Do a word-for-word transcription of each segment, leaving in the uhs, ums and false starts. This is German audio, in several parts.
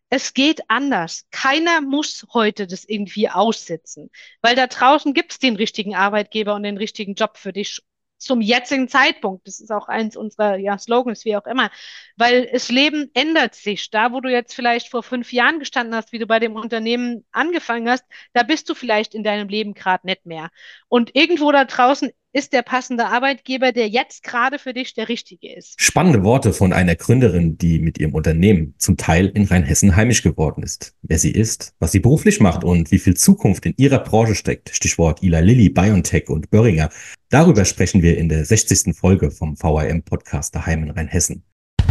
es geht anders. Keiner muss heute das irgendwie aussitzen, weil da draußen gibt es den richtigen Arbeitgeber und den richtigen Job für dich zum jetzigen Zeitpunkt. Das ist auch eins unserer ja, Slogans, wie auch immer, weil das Leben ändert sich. Da, wo du jetzt vielleicht vor fünf Jahren gestanden hast, wie du bei dem Unternehmen angefangen hast, da bist du vielleicht in deinem Leben gerade nicht mehr. Und irgendwo da draußen ist der passende Arbeitgeber, der jetzt gerade für dich der richtige ist. Spannende Worte von einer Gründerin, die mit ihrem Unternehmen zum Teil in Rheinhessen heimisch geworden ist. Wer sie ist, was sie beruflich macht und wie viel Zukunft in ihrer Branche steckt. Stichwort Eli Lilly, BioNTech und Böhringer. Darüber sprechen wir in der sechzigsten Folge vom V R M-Podcast Daheim in Rheinhessen.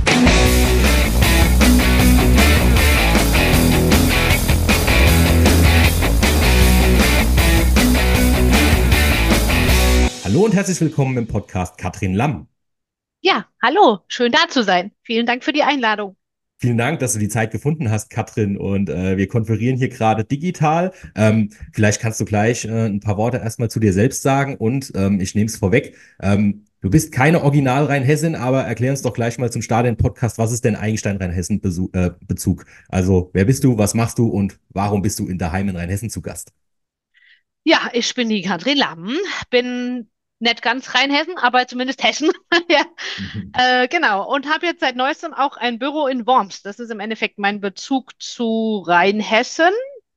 Hallo und herzlich willkommen im Podcast Katrin Lamm. Ja, hallo, schön da zu sein. Vielen Dank für die Einladung. Vielen Dank, dass du die Zeit gefunden hast, Katrin. Und äh, wir konferieren hier gerade digital. Ähm, vielleicht kannst du gleich äh, ein paar Worte erstmal zu dir selbst sagen. Und ähm, ich nehme es vorweg. Ähm, du bist keine Original-Rheinhessin, aber erklär uns doch gleich mal zum Start den Podcast. Was ist denn eigentlich dein Rheinhessen-Bezug? Also, wer bist du, was machst du und warum bist du in Daheim in Rheinhessen zu Gast? Ja, ich bin die Katrin Lamm, bin nicht ganz Rheinhessen, aber zumindest Hessen. Ja, äh, genau. Und habe jetzt seit neuestem auch ein Büro in Worms. Das ist im Endeffekt mein Bezug zu Rheinhessen.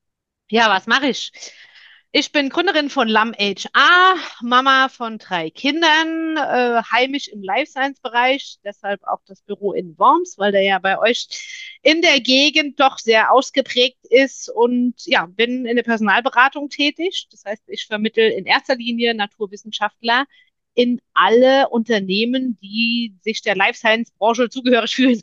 Ja, was mache ich? Ich bin Gründerin von Lamm H R, Mama von drei Kindern, äh, heimisch im Life Science Bereich, deshalb auch das Büro in Worms, weil der ja bei euch in der Gegend doch sehr ausgeprägt ist und ja, bin in der Personalberatung tätig. Das heißt, ich vermittle in erster Linie Naturwissenschaftler in alle Unternehmen, die sich der Life Science Branche zugehörig fühlen.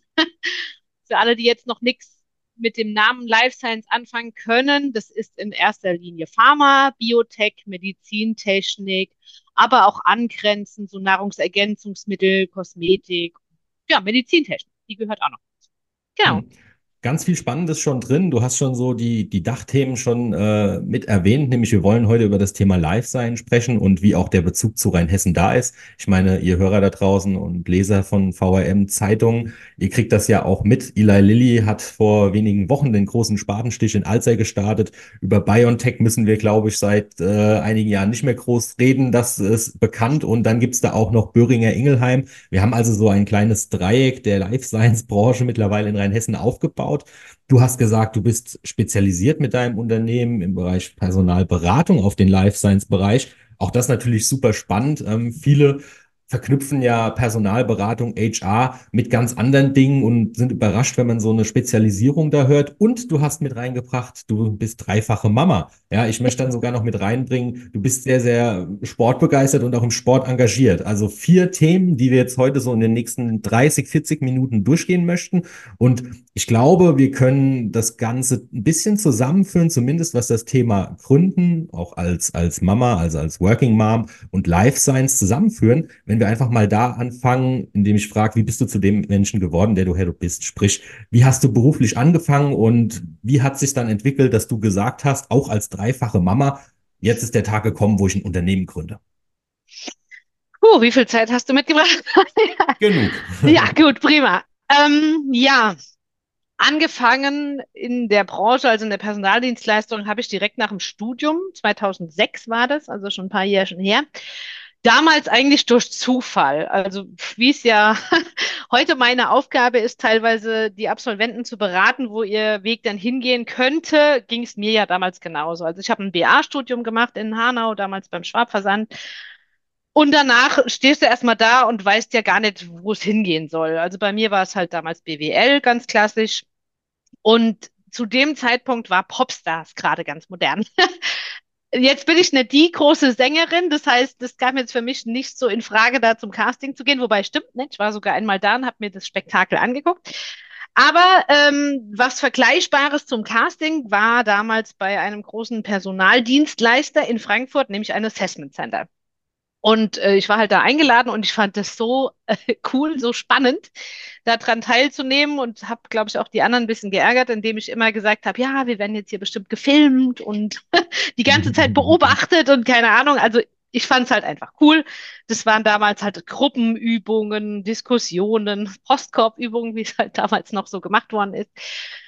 Für alle, die jetzt noch nichts mit dem Namen Life Science anfangen können, das ist in erster Linie Pharma, Biotech, Medizintechnik, aber auch angrenzend so Nahrungsergänzungsmittel, Kosmetik, ja, Medizintechnik, die gehört auch noch. Genau. Hm. Ganz viel Spannendes schon drin. Du hast schon so die, die Dachthemen schon äh, mit erwähnt, nämlich wir wollen heute über das Thema Live-Sein sprechen und wie auch der Bezug zu Rheinhessen da ist. Ich meine, ihr Hörer da draußen und Leser von V R M-Zeitungen, ihr kriegt das ja auch mit. Eli Lilly hat vor wenigen Wochen den großen Spatenstich in Alzey gestartet. Über BioNTech müssen wir, glaube ich, seit äh, einigen Jahren nicht mehr groß reden. Das ist bekannt. Und dann gibt's da auch noch Boehringer Ingelheim. Wir haben also so ein kleines Dreieck der Life-Science-Branche mittlerweile in Rheinhessen aufgebaut. Du hast gesagt, du bist spezialisiert mit deinem Unternehmen im Bereich Personalberatung auf den Life Science Bereich. Auch das natürlich super spannend. Ähm, viele verknüpfen ja Personalberatung, H R mit ganz anderen Dingen und sind überrascht, wenn man so eine Spezialisierung da hört. Und du hast mit reingebracht, du bist dreifache Mama. Ja, ich möchte dann sogar noch mit reinbringen, du bist sehr, sehr sportbegeistert und auch im Sport engagiert. Also vier Themen, die wir jetzt heute so in den nächsten dreißig, vierzig Minuten durchgehen möchten. Und ich glaube, wir können das Ganze ein bisschen zusammenführen, zumindest was das Thema Gründen, auch als, als Mama, also als Working Mom und Life Science zusammenführen, wenn wir einfach mal da anfangen, indem ich frage, wie bist du zu dem Menschen geworden, der du her du bist? Sprich, wie hast du beruflich angefangen und wie hat sich dann entwickelt, dass du gesagt hast, auch als dreifache Mama, jetzt ist der Tag gekommen, wo ich ein Unternehmen gründe? Puh, wie viel Zeit hast du mitgebracht? Genug. Ja, gut, prima. Ähm, ja, angefangen in der Branche, also in der Personaldienstleistung, habe ich direkt nach dem Studium, zweitausendsechs war das, also schon ein paar Jahre schon her. Damals eigentlich durch Zufall. Also wie es ja heute meine Aufgabe ist, teilweise die Absolventen zu beraten, wo ihr Weg dann hingehen könnte, ging es mir ja damals genauso. Also ich habe ein B A-Studium gemacht in Hanau, damals beim Schwab-Versand. Und danach stehst du erstmal da und weißt ja gar nicht, wo es hingehen soll. Also bei mir war es halt damals B W L, ganz klassisch. Und zu dem Zeitpunkt war Popstars gerade ganz modern. Jetzt bin ich nicht die große Sängerin, das heißt, das kam jetzt für mich nicht so in Frage, da zum Casting zu gehen, wobei stimmt nicht, ich war sogar einmal da und habe mir das Spektakel angeguckt. Aber ähm, was Vergleichbares zum Casting war damals bei einem großen Personaldienstleister in Frankfurt, nämlich ein Assessment Center. Und äh, ich war halt da eingeladen und ich fand das so äh, cool, so spannend, daran teilzunehmen und habe, glaube ich, auch die anderen ein bisschen geärgert, indem ich immer gesagt habe, ja, wir werden jetzt hier bestimmt gefilmt und die ganze Zeit beobachtet und keine Ahnung. Also ich fand es halt einfach cool. Das waren damals halt Gruppenübungen, Diskussionen, Postkorbübungen, wie es halt damals noch so gemacht worden ist.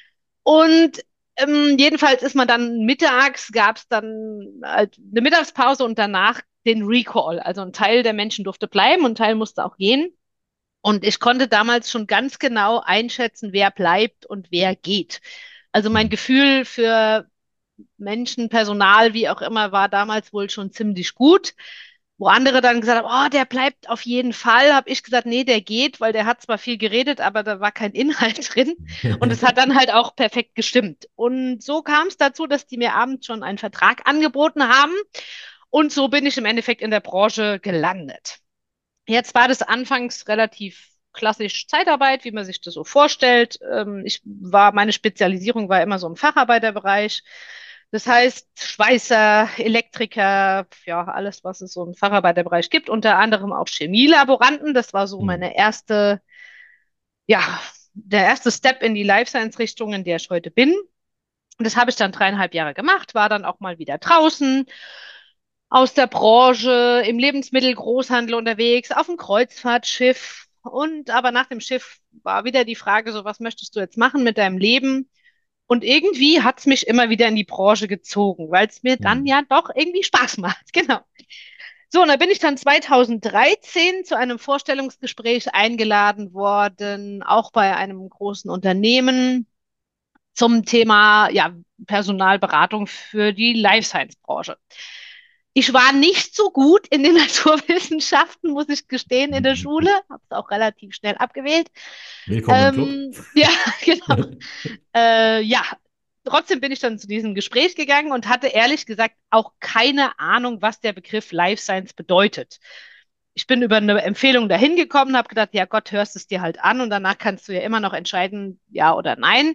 Und ähm, jedenfalls ist man dann mittags, gab es dann halt eine Mittagspause und danach den Recall. Also ein Teil der Menschen durfte bleiben und ein Teil musste auch gehen. Und ich konnte damals schon ganz genau einschätzen, wer bleibt und wer geht. Also mein Gefühl für Menschen, Personal, wie auch immer, war damals wohl schon ziemlich gut. Wo andere dann gesagt haben, oh, der bleibt auf jeden Fall, habe ich gesagt, nee, der geht, weil der hat zwar viel geredet, aber da war kein Inhalt drin. Und es hat dann halt auch perfekt gestimmt. Und so kam es dazu, dass die mir abends schon einen Vertrag angeboten haben. Und so bin ich im Endeffekt in der Branche gelandet. Jetzt war das anfangs relativ klassisch Zeitarbeit, wie man sich das so vorstellt. Ähm, ich war, meine Spezialisierung war immer so im Facharbeiterbereich. Das heißt, Schweißer, Elektriker, ja, alles, was es so im Facharbeiterbereich gibt, unter anderem auch Chemielaboranten. Das war so Hm. meine erste, ja, der erste Step in die Life Science Richtung, in der ich heute bin. Und das habe ich dann dreieinhalb Jahre gemacht, war dann auch mal wieder draußen aus der Branche, im Lebensmittelgroßhandel unterwegs, auf dem Kreuzfahrtschiff. Und aber nach dem Schiff war wieder die Frage, so, was möchtest du jetzt machen mit deinem Leben? Und irgendwie hat es mich immer wieder in die Branche gezogen, weil es mir dann Hm. ja doch irgendwie Spaß macht. Genau. So, und da bin ich dann zweitausenddreizehn zu einem Vorstellungsgespräch eingeladen worden, auch bei einem großen Unternehmen zum Thema ja, Personalberatung für die Life Science Branche. Ich war nicht so gut in den Naturwissenschaften, muss ich gestehen, in der Schule, habe es auch relativ schnell abgewählt. Willkommen im Club. Ähm, ja, genau. Äh, ja, trotzdem bin ich dann zu diesem Gespräch gegangen und hatte ehrlich gesagt auch keine Ahnung, was der Begriff Life Science bedeutet. Ich bin über eine Empfehlung dahin gekommen, habe gedacht, ja Gott, hörst es dir halt an und danach kannst du ja immer noch entscheiden, ja oder nein.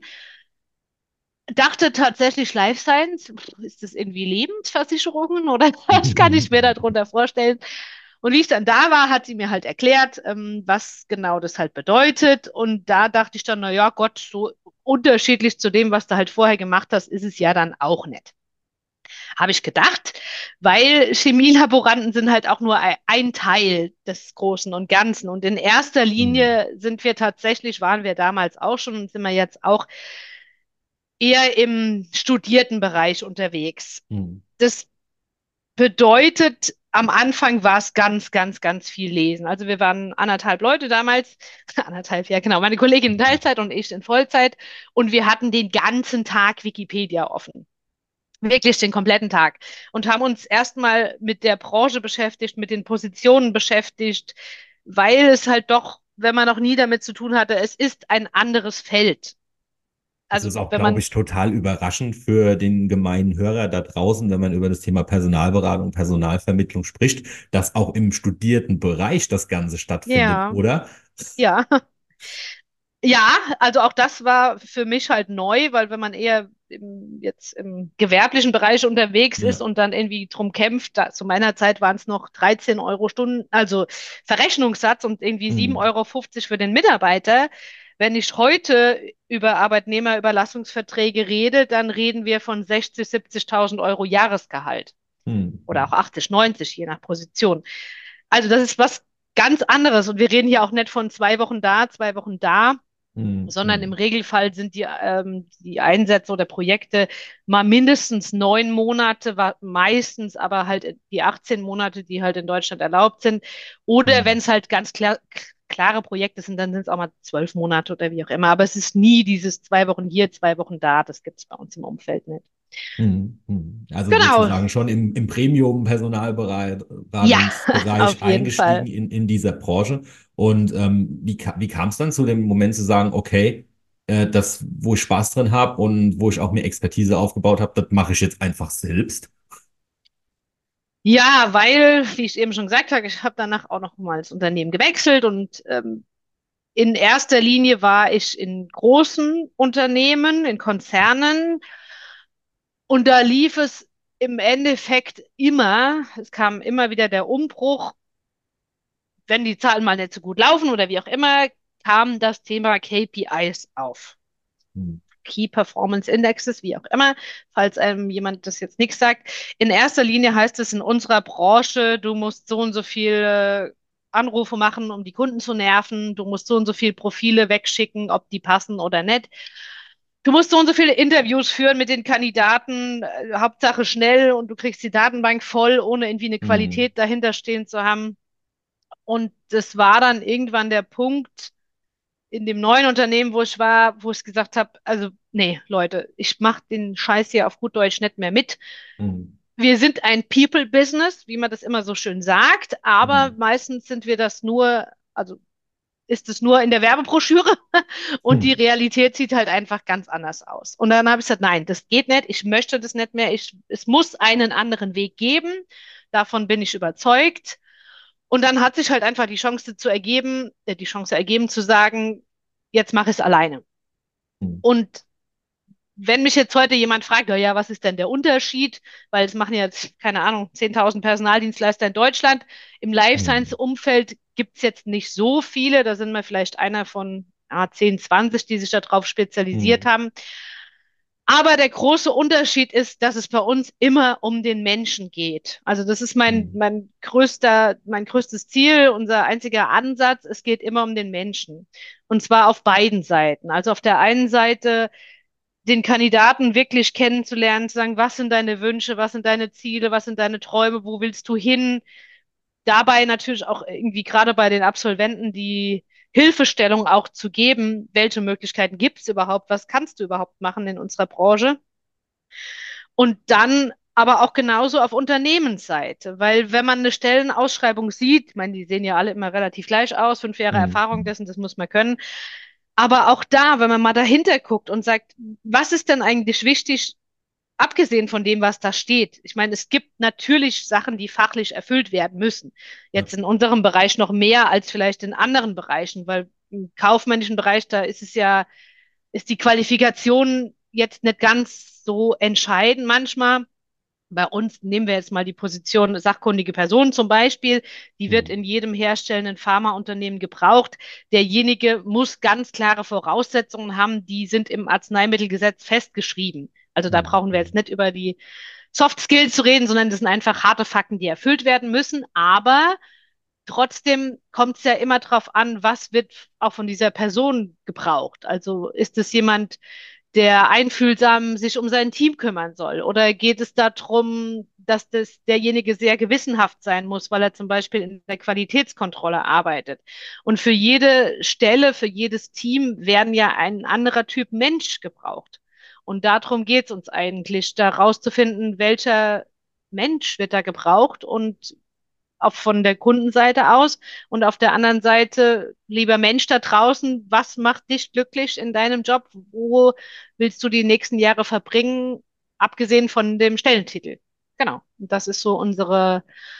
Dachte tatsächlich Life Science, ist das irgendwie Lebensversicherungen oder was kann ich mir darunter vorstellen? Und wie ich dann da war, hat sie mir halt erklärt, ähm, was genau das halt bedeutet. Und da dachte ich dann, na ja, Gott, so unterschiedlich zu dem, was du halt vorher gemacht hast, ist es ja dann auch nicht. Habe ich gedacht, weil Chemielaboranten sind halt auch nur ein ein Teil des Großen und Ganzen. Und in erster Hm. Linie sind wir tatsächlich, waren wir damals auch schon und sind wir jetzt auch eher im studierten Bereich unterwegs. Hm. Das bedeutet, am Anfang war es ganz, ganz, ganz viel lesen. Also wir waren anderthalb Leute damals, anderthalb, ja genau, meine Kollegin in Teilzeit und ich in Vollzeit und wir hatten den ganzen Tag Wikipedia offen. Wirklich den kompletten Tag. Und haben uns erstmal mit der Branche beschäftigt, mit den Positionen beschäftigt, weil es halt doch, wenn man noch nie damit zu tun hatte, es ist ein anderes Feld. Es Also ist auch, wenn glaube man ich, total überraschend für den gemeinen Hörer da draußen, wenn man über das Thema Personalberatung, Personalvermittlung spricht, dass auch im studierten Bereich das Ganze stattfindet, ja, oder? ja. Ja, also auch das war für mich halt neu, weil wenn man eher im, jetzt im gewerblichen Bereich unterwegs ist Ja. und dann irgendwie drum kämpft, da, zu meiner Zeit waren es noch dreizehn Euro Stunden, also Verrechnungssatz und irgendwie sieben Hm. Euro fünfzig für den Mitarbeiter. Wenn ich heute über Arbeitnehmerüberlassungsverträge rede, dann reden wir von sechzig, siebzigtausend Euro Jahresgehalt Hm. oder auch achtzig, neunzig, je nach Position. Also das ist was ganz anderes und wir reden hier auch nicht von zwei Wochen da, zwei Wochen da, Hm. sondern im Hm. Regelfall sind die, ähm, die Einsätze oder Projekte mal mindestens neun Monate, wa- meistens aber halt die achtzehn Monate, die halt in Deutschland erlaubt sind. Oder wenn Hm. es halt ganz klar, klare Projekte sind, dann sind es auch mal zwölf Monate oder wie auch immer. Aber es ist nie dieses zwei Wochen hier, zwei Wochen da. Das gibt es bei uns im Umfeld nicht. Hm. Hm. Also Genau. sozusagen schon im, im Ja, Premium-Personalberatungsbereich auf jeden eingestiegen Fall. in, in dieser Branche. Und ähm, wie, ka- wie kam es dann zu dem Moment zu sagen, okay, äh, das, wo ich Spaß drin habe und wo ich auch mir Expertise aufgebaut habe, das mache ich jetzt einfach selbst? Ja, weil, wie ich eben schon gesagt habe, ich habe danach auch noch mal das Unternehmen gewechselt und ähm, in erster Linie war ich in großen Unternehmen, in Konzernen und da lief es im Endeffekt immer, es kam immer wieder der Umbruch, wenn die Zahlen mal nicht so gut laufen oder wie auch immer, kam das Thema K P Is auf. Hm. Key Performance Indexes, wie auch immer, falls einem jemand das jetzt nichts sagt. In erster Linie heißt es in unserer Branche, du musst so und so viele Anrufe machen, um die Kunden zu nerven, du musst so und so viele Profile wegschicken, ob die passen oder nicht. du musst so und so viele Interviews führen mit den Kandidaten, äh, Hauptsache schnell und du kriegst die Datenbank voll, ohne irgendwie eine Hm. Qualität dahinter stehen zu haben. Und das war dann irgendwann der Punkt in dem neuen Unternehmen, wo ich war, wo ich gesagt habe, also nee, Leute, ich mache den Scheiß hier auf gut Deutsch nicht mehr mit. Hm. Wir sind ein People-Business, wie man das immer so schön sagt, aber Hm. meistens sind wir das nur, also ist es nur in der Werbebroschüre und die Hm. Realität sieht halt einfach ganz anders aus. Und dann habe ich gesagt, nein, das geht nicht, ich möchte das nicht mehr, ich, es muss einen anderen Weg geben, davon bin ich überzeugt. Und dann hat sich halt einfach die Chance zu ergeben, äh, die Chance ergeben zu sagen, jetzt mache ich es alleine. Hm. Und wenn mich jetzt heute jemand fragt, ja, ja, was ist denn der Unterschied? Weil es machen jetzt, keine Ahnung, zehntausend Personaldienstleister in Deutschland. Im Life Hm. Science-Umfeld gibt es jetzt nicht so viele. Da sind wir vielleicht einer von ja, zehn, zwanzig, die sich darauf spezialisiert Hm. haben. Aber der große Unterschied ist, dass es bei uns immer um den Menschen geht. Also das ist mein, Hm. mein größter, mein größtes Ziel, unser einziger Ansatz. Es geht immer um den Menschen. Und zwar auf beiden Seiten. Also auf der einen Seite den Kandidaten wirklich kennenzulernen, zu sagen, was sind deine Wünsche, was sind deine Ziele, was sind deine Träume, wo willst du hin? Dabei natürlich auch irgendwie gerade bei den Absolventen die Hilfestellung auch zu geben, welche Möglichkeiten gibt es überhaupt, was kannst du überhaupt machen in unserer Branche? Und dann aber auch genauso auf Unternehmensseite, weil wenn man eine Stellenausschreibung sieht, ich meine, die sehen ja alle immer relativ gleich aus, fünf Jahre Hm. Erfahrung dessen, das muss man können. Aber auch da, wenn man mal dahinter guckt und sagt, was ist denn eigentlich wichtig, abgesehen von dem, was da steht? Ich meine, es gibt natürlich Sachen, die fachlich erfüllt werden müssen. Ja. Jetzt in unserem Bereich noch mehr als vielleicht in anderen Bereichen, weil im kaufmännischen Bereich, da ist es ja, ist die Qualifikation jetzt nicht ganz so entscheidend manchmal. Bei uns nehmen wir jetzt mal die Position sachkundige Person zum Beispiel. Die wird Hm. in jedem herstellenden Pharmaunternehmen gebraucht. Derjenige muss ganz klare Voraussetzungen haben, die sind im Arzneimittelgesetz festgeschrieben. Also da Hm. brauchen wir jetzt nicht über die Soft Skills zu reden, sondern das sind einfach harte Fakten, die erfüllt werden müssen. Aber trotzdem kommt es ja immer darauf an, was wird auch von dieser Person gebraucht. Also ist es jemand, der einfühlsam sich um sein Team kümmern soll? Oder geht es darum, dass das derjenige sehr gewissenhaft sein muss, weil er zum Beispiel in der Qualitätskontrolle arbeitet? Und für jede Stelle, für jedes Team werden ja ein anderer Typ Mensch gebraucht. Und darum geht es uns eigentlich, da rauszufinden, welcher Mensch wird da gebraucht und auch von der Kundenseite aus und auf der anderen Seite, lieber Mensch da draußen, was macht dich glücklich in deinem Job? Wo willst du die nächsten Jahre verbringen, abgesehen von dem Stellentitel? Genau. Und das ist so unsere,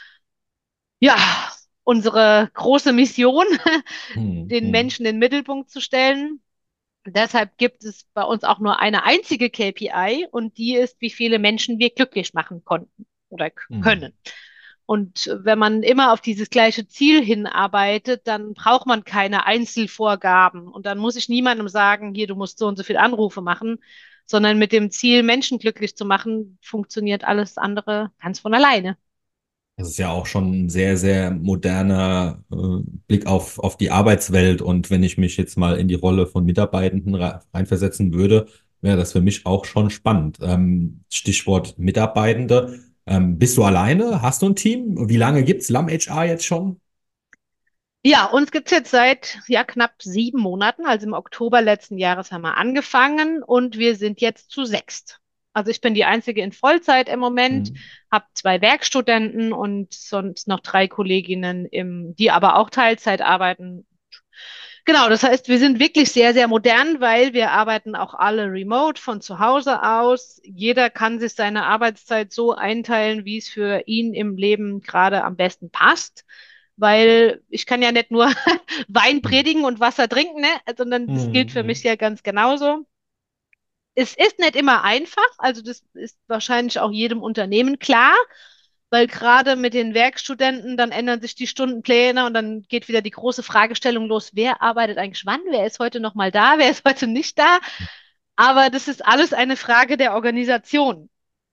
ja, unsere große Mission, Hm. den Hm. Menschen in den Mittelpunkt zu stellen. Deshalb gibt es bei uns auch nur eine einzige K P I und die ist, wie viele Menschen wir glücklich machen konnten oder Hm. können. Und wenn man immer auf dieses gleiche Ziel hinarbeitet, dann braucht man keine Einzelvorgaben. Und dann muss ich niemandem sagen, hier, du musst so und so viele Anrufe machen, sondern mit dem Ziel, Menschen glücklich zu machen, funktioniert alles andere ganz von alleine. Das ist ja auch schon ein sehr, sehr moderner äh, Blick auf, auf die Arbeitswelt. Und wenn ich mich jetzt mal in die Rolle von Mitarbeitenden re- reinversetzen würde, wäre das für mich auch schon spannend. Ähm, Stichwort Mitarbeitende. Ähm, bist du alleine? Hast du ein Team? Wie lange gibt's L A M H R jetzt schon? Ja, uns gibt's jetzt seit ja, knapp sieben Monaten. Also im Oktober letzten Jahres haben wir angefangen und wir sind jetzt zu sechst. Also ich bin die einzige in Vollzeit im Moment, Hm. habe zwei Werkstudenten und sonst noch drei Kolleginnen, im, die aber auch Teilzeit arbeiten. Genau, das heißt, wir sind wirklich sehr, sehr modern, weil wir arbeiten auch alle remote von zu Hause aus. Jeder kann sich seine Arbeitszeit so einteilen, wie es für ihn im Leben gerade am besten passt. Weil ich kann ja nicht nur Wein Hm. predigen und Wasser trinken, ne? Sondern das gilt für mich Hm. ja ganz genauso. Es ist nicht immer einfach, also das ist wahrscheinlich auch jedem Unternehmen klar, weil gerade mit den Werkstudenten, dann ändern sich die Stundenpläne und dann geht wieder die große Fragestellung los, wer arbeitet eigentlich wann, wer ist heute noch mal da, wer ist heute nicht da. Aber das ist alles eine Frage der Organisation.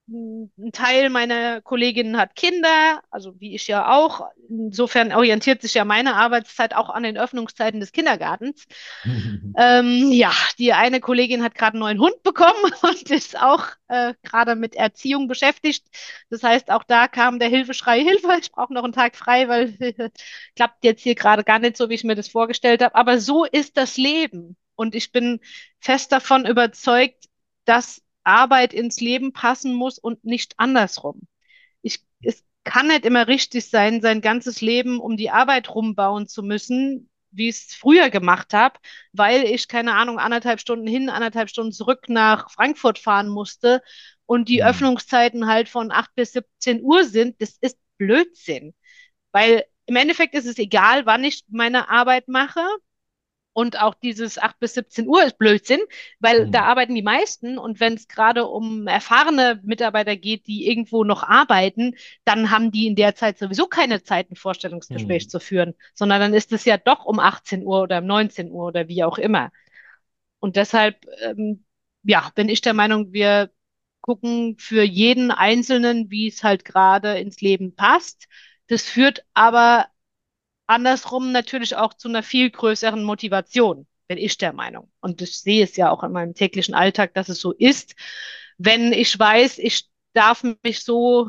Ein Teil meiner Kolleginnen hat Kinder, also wie ich ja auch. Insofern orientiert sich ja meine Arbeitszeit auch an den Öffnungszeiten des Kindergartens. Ähm, ja, die eine Kollegin hat gerade einen neuen Hund bekommen und ist auch äh, gerade mit Erziehung beschäftigt. Das heißt, auch da kam der Hilfeschrei, Hilfe, ich brauche noch einen Tag frei, weil klappt jetzt hier gerade gar nicht so, wie ich mir das vorgestellt habe. Aber so ist das Leben. Und ich bin fest davon überzeugt, dass Arbeit ins Leben passen muss und nicht andersrum. Ich, es kann nicht immer richtig sein, sein ganzes Leben um die Arbeit rumbauen zu müssen, wie ich es früher gemacht habe, weil ich, keine Ahnung, anderthalb Stunden hin, anderthalb Stunden zurück nach Frankfurt fahren musste und die Hm. Öffnungszeiten halt von acht bis siebzehn Uhr sind. Das ist Blödsinn, weil im Endeffekt ist es egal, wann ich meine Arbeit mache. Und auch dieses acht bis siebzehn Uhr ist Blödsinn, weil da Hm. arbeiten die meisten. Und wenn es gerade um erfahrene Mitarbeiter geht, die irgendwo noch arbeiten, dann haben die in der Zeit sowieso keine Zeit, ein Vorstellungsgespräch Hm. zu führen, sondern dann ist es ja doch um achtzehn Uhr oder um neunzehn Uhr oder wie auch immer. Und deshalb, ähm, ja, bin ich der Meinung, wir gucken für jeden Einzelnen, wie es halt gerade ins Leben passt. Das führt aber andersrum natürlich auch zu einer viel größeren Motivation, bin ich der Meinung. Und ich sehe es ja auch in meinem täglichen Alltag, dass es so ist. Wenn ich weiß, ich darf mich so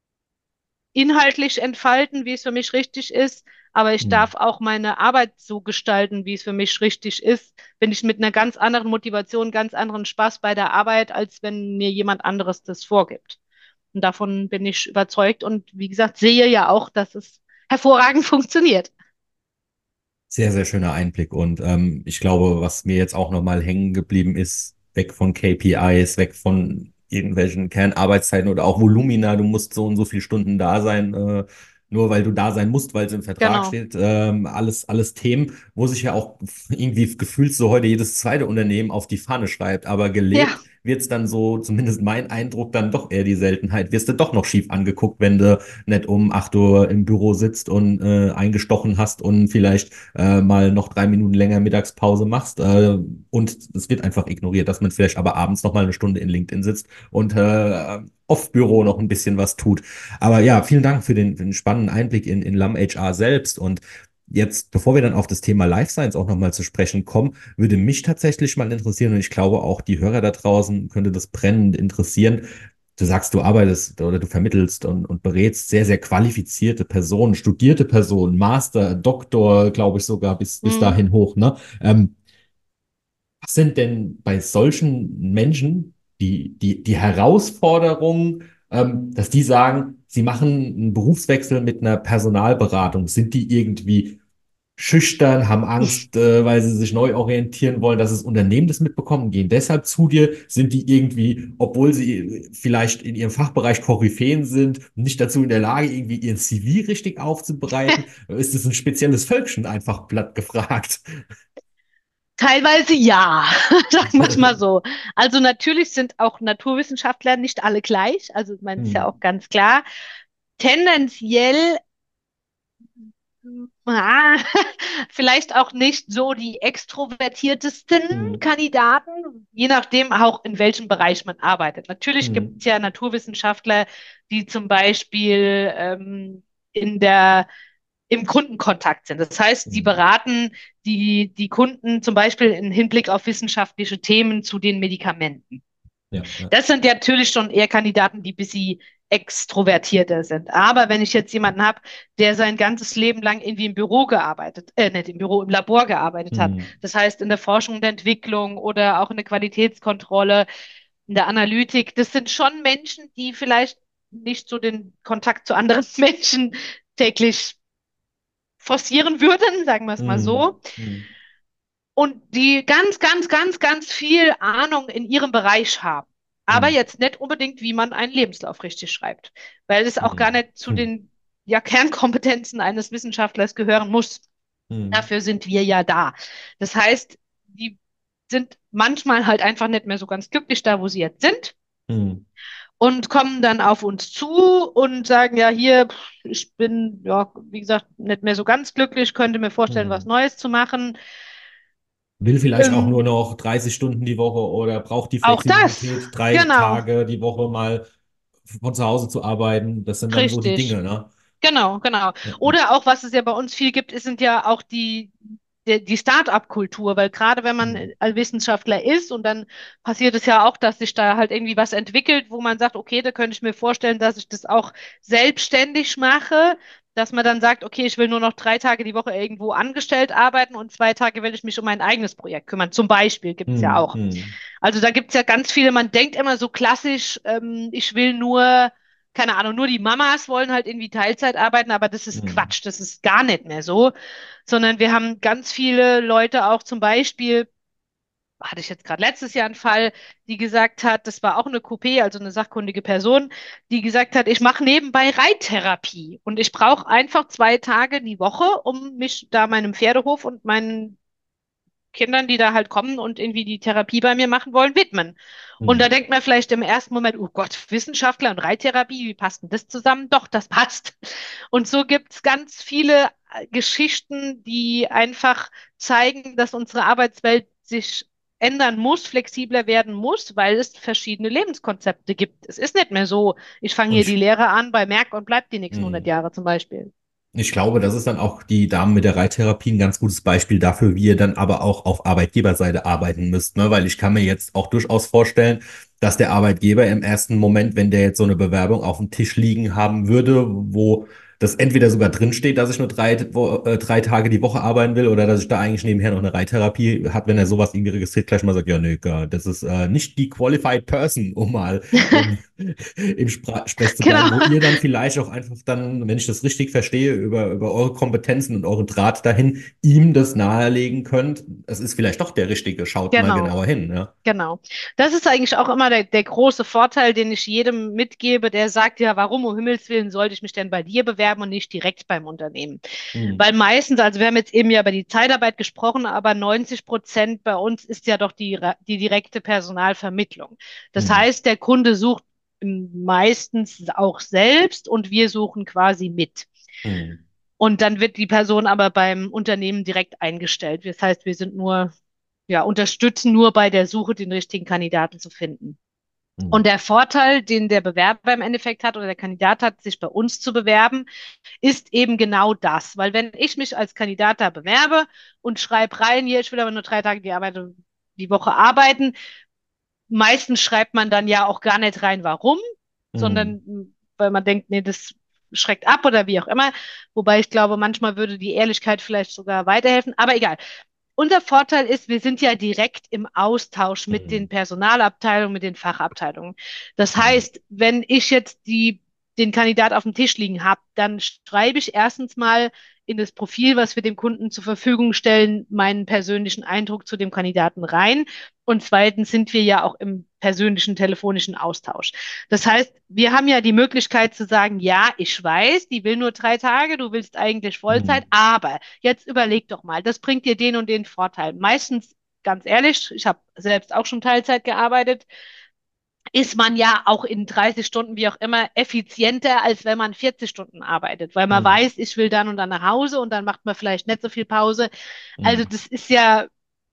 inhaltlich entfalten, wie es für mich richtig ist, aber ich Hm. darf auch meine Arbeit so gestalten, wie es für mich richtig ist, bin ich mit einer ganz anderen Motivation, ganz anderen Spaß bei der Arbeit, als wenn mir jemand anderes das vorgibt. Und davon bin ich überzeugt und wie gesagt, sehe ja auch, dass es hervorragend funktioniert. Sehr, sehr schöner Einblick. Und ähm, ich glaube, was mir jetzt auch nochmal hängen geblieben ist, weg von K P Is, weg von irgendwelchen Kernarbeitszeiten oder auch Volumina, du musst so und so viele Stunden da sein, äh, nur weil du da sein musst, weil es im Vertrag Genau. steht. Ähm, alles, alles Themen, wo sich ja auch irgendwie gefühlt so heute jedes zweite Unternehmen auf die Fahne schreibt. Aber Ja, gelebt wird es dann so, zumindest mein Eindruck, dann doch eher die Seltenheit. Wirst du doch noch schief angeguckt, wenn du nicht um acht Uhr im Büro sitzt und äh, eingestochen hast und vielleicht äh, mal noch drei Minuten länger Mittagspause machst. Äh, und es wird einfach ignoriert, dass man vielleicht aber abends noch mal eine Stunde in LinkedIn sitzt und äh, Off-Büro noch ein bisschen was tut. Aber ja, vielen Dank für den, für den spannenden Einblick in, in L A M H R selbst. Und jetzt, bevor wir dann auf das Thema Life Science auch nochmal zu sprechen kommen, würde mich tatsächlich mal interessieren, und ich glaube auch die Hörer da draußen könnte das brennend interessieren. Du sagst, du arbeitest oder du vermittelst und, und berätst sehr, sehr qualifizierte Personen, studierte Personen, Master, Doktor, glaube ich sogar bis, bis mhm. dahin hoch, ne? Ähm, was sind denn bei solchen Menschen die, die, die Herausforderungen, ähm, dass die sagen, sie machen einen Berufswechsel mit einer Personalberatung? Sind die irgendwie schüchtern, haben Angst, äh, weil sie sich neu orientieren wollen, dass das Unternehmen das mitbekommen, gehen deshalb zu dir, sind die irgendwie, obwohl sie vielleicht in ihrem Fachbereich Koryphäen sind, nicht dazu in der Lage, irgendwie ihren C V richtig aufzubereiten? Ist es ein spezielles Völkchen, einfach platt gefragt? Teilweise ja, sagen wir es mal so. Also natürlich sind auch Naturwissenschaftler nicht alle gleich. Also ich meine, ist ja auch Hm. ganz klar. Tendenziell ah, vielleicht auch nicht so die extrovertiertesten Hm. Kandidaten, je nachdem auch in welchem Bereich man arbeitet. Natürlich gibt es Hm. ja Naturwissenschaftler, die zum Beispiel ähm, in der im Kundenkontakt sind. Das heißt, sie Hm. beraten die, die Kunden zum Beispiel im Hinblick auf wissenschaftliche Themen zu den Medikamenten. Ja, ja. Das sind ja natürlich schon eher Kandidaten, die ein bisschen extrovertierter sind. Aber wenn ich jetzt jemanden habe, der sein ganzes Leben lang irgendwie im Büro gearbeitet, äh, nicht im Büro, im Labor gearbeitet hat, Hm. das heißt in der Forschung und Entwicklung oder auch in der Qualitätskontrolle, in der Analytik, das sind schon Menschen, die vielleicht nicht so den Kontakt zu anderen Menschen täglich forcieren würden, sagen wir es mal Hm. so, Hm. und die ganz, ganz, ganz, ganz viel Ahnung in ihrem Bereich haben. Aber Hm. jetzt nicht unbedingt, wie man einen Lebenslauf richtig schreibt, weil es auch gar Hm. nicht zu Hm. den ja, Kernkompetenzen eines Wissenschaftlers gehören muss. Hm. Dafür sind wir ja da. Das heißt, die sind manchmal halt einfach nicht mehr so ganz glücklich da, wo sie jetzt sind Hm. und kommen dann auf uns zu und sagen, ja, hier, pff, ich bin, ja, wie gesagt, nicht mehr so ganz glücklich, könnte mir vorstellen, was Hm. Neues zu machen. Will vielleicht auch nur Ähm, noch dreißig Stunden die Woche oder braucht die auch das, Flexibilität, drei genau. Tage die Woche mal. von zu Hause zu arbeiten. Das sind dann so die Richtig. Dinge, ne? Genau, genau. Ja, ja. Oder auch, was es ja bei uns viel gibt, ist, sind ja auch die, die, die Start-up-Kultur, weil gerade wenn man Hm. als Wissenschaftler ist und dann passiert es ja auch, dass sich da halt irgendwie was entwickelt, wo man sagt, okay, da könnte ich mir vorstellen, dass ich das auch selbstständig mache, dass man dann sagt, okay, ich will nur noch drei Tage die Woche irgendwo angestellt arbeiten und zwei Tage will ich mich um mein eigenes Projekt kümmern. Zum Beispiel gibt's ja Hm, auch. hm, Also da gibt's ja ganz viele, man denkt immer so klassisch, ähm, ich will nur, keine Ahnung, nur die Mamas wollen halt irgendwie Teilzeit arbeiten, aber das ist hm, Quatsch, das ist gar nicht mehr so, sondern wir haben ganz viele Leute auch zum Beispiel, hatte ich jetzt gerade letztes Jahr einen Fall, die gesagt hat, das war auch eine Coupé, also eine sachkundige Person, die gesagt hat, ich mache nebenbei Reittherapie und ich brauche einfach zwei Tage die Woche, um mich da meinem Pferdehof und meinen Kindern, die da halt kommen und irgendwie die Therapie bei mir machen wollen, widmen. Und da hm. denkt man vielleicht im ersten Moment, oh Gott, Wissenschaftler und Reittherapie, wie passt denn das zusammen? Doch, das passt. Und so gibt es ganz viele äh, Geschichten, die einfach zeigen, dass unsere Arbeitswelt sich ändern muss, flexibler werden muss, weil es verschiedene Lebenskonzepte gibt. Es ist nicht mehr so, ich fange Und hier die ich, Lehre an bei Merck und bleib die nächsten hundert hm. Jahre zum Beispiel. Ich glaube, das ist dann auch die Damen mit der Reittherapie ein ganz gutes Beispiel dafür, wie ihr dann aber auch auf Arbeitgeberseite arbeiten müsst, ne? Weil ich kann mir jetzt auch durchaus vorstellen, dass der Arbeitgeber im ersten Moment, wenn der jetzt so eine Bewerbung auf dem Tisch liegen haben würde, wo das entweder sogar drinsteht, dass ich nur drei, wo, äh, drei Tage die Woche arbeiten will oder dass ich da eigentlich nebenher noch eine Reittherapie hat, wenn er sowas irgendwie registriert, gleich mal sagt, ja, nee, gar- das ist äh, nicht die qualified person, um mal im im Spra Sprech zu bleiben, Genau. wo ihr dann vielleicht auch einfach dann, wenn ich das richtig verstehe, über, über eure Kompetenzen und euren Draht dahin, ihm das nahelegen könnt. Es ist vielleicht doch der richtige, schaut mal Genau. genauer hin, ja. Genau. Das ist eigentlich auch immer der, der große Vorteil, den ich jedem mitgebe, der sagt, ja, warum um Himmels Willen sollte ich mich denn bei dir bewerben und nicht direkt beim Unternehmen? Hm. Weil meistens, also wir haben jetzt eben ja über die Zeitarbeit gesprochen, aber neunzig Prozent bei uns ist ja doch die, die direkte Personalvermittlung. Das Hm. heißt, der Kunde sucht meistens auch selbst und wir suchen quasi mit. Hm. Und dann wird die Person aber beim Unternehmen direkt eingestellt. Das heißt, wir sind nur ja, unterstützen nur bei der Suche, den richtigen Kandidaten zu finden. Hm. Und der Vorteil, den der Bewerber im Endeffekt hat oder der Kandidat hat, sich bei uns zu bewerben, ist eben genau das. Weil wenn ich mich als Kandidat da bewerbe und schreibe rein, hier, ich will aber nur drei Tage die Arbeit, die Woche arbeiten, meistens schreibt man dann ja auch gar nicht rein, warum, Hm. sondern weil man denkt, nee, das schreckt ab oder wie auch immer. Wobei ich glaube, manchmal würde die Ehrlichkeit vielleicht sogar weiterhelfen. Aber egal. Unser Vorteil ist, wir sind ja direkt im Austausch mit den Hm. Personalabteilungen, mit den Fachabteilungen. Das Hm. heißt, wenn ich jetzt die, den Kandidat auf dem Tisch liegen habe, dann schreibe ich erstens mal in das Profil, was wir dem Kunden zur Verfügung stellen, meinen persönlichen Eindruck zu dem Kandidaten rein. Und zweitens sind wir ja auch im persönlichen telefonischen Austausch. Das heißt, wir haben ja die Möglichkeit zu sagen, ja, ich weiß, die will nur drei Tage, du willst eigentlich Hm. Vollzeit, aber jetzt überleg doch mal, das bringt dir den und den Vorteil. Meistens, ganz ehrlich, ich habe selbst auch schon Teilzeit gearbeitet, ist man ja auch in dreißig Stunden, wie auch immer, effizienter, als wenn man vierzig Stunden arbeitet, weil man Hm. weiß, ich will dann und dann nach Hause und dann macht man vielleicht nicht so viel Pause. Also Hm. das ist ja,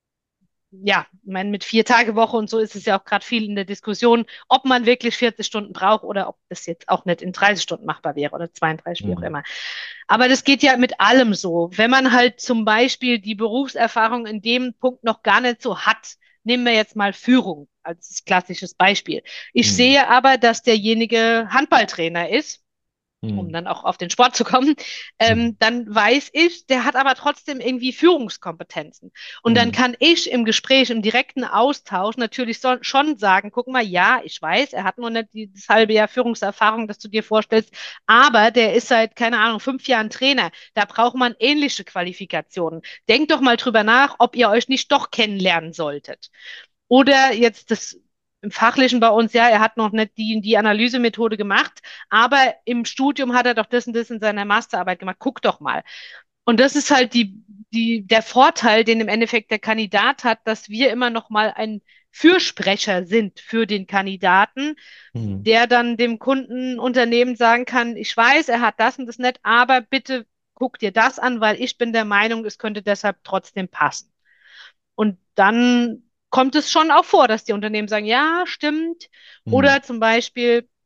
ja, ich meine, mit vier Tage Woche und so ist es ja auch gerade viel in der Diskussion, ob man wirklich vierzig Stunden braucht oder ob das jetzt auch nicht in dreißig Stunden machbar wäre oder zweiunddreißig, wie auch Hm. immer. Aber das geht ja mit allem so. Wenn man halt zum Beispiel die Berufserfahrung in dem Punkt noch gar nicht so hat, nehmen wir jetzt mal Führung als klassisches Beispiel. Ich Hm. sehe aber, dass derjenige Handballtrainer ist, um Hm. dann auch auf den Sport zu kommen, Hm. ähm, dann weiß ich, der hat aber trotzdem irgendwie Führungskompetenzen. Und dann Hm. kann ich im Gespräch, im direkten Austausch natürlich so, schon sagen, guck mal, ja, ich weiß, er hat nur nicht die, das halbe Jahr Führungserfahrung, das du dir vorstellst, aber der ist seit, keine Ahnung, fünf Jahren Trainer. Da braucht man ähnliche Qualifikationen. Denkt doch mal drüber nach, ob ihr euch nicht doch kennenlernen solltet. Oder jetzt das im Fachlichen bei uns, ja, er hat noch nicht die, die Analysemethode gemacht, aber im Studium hat er doch das und das in seiner Masterarbeit gemacht. Guck doch mal. Und das ist halt die, die, der Vorteil, den im Endeffekt der Kandidat hat, dass wir immer noch mal ein Fürsprecher sind für den Kandidaten, Hm. der dann dem Kundenunternehmen sagen kann, ich weiß, er hat das und das nicht, aber bitte guck dir das an, weil ich bin der Meinung, es könnte deshalb trotzdem passen. Und dann kommt es schon auch vor, dass die Unternehmen sagen, ja, stimmt. Hm. Oder zum Beispiel,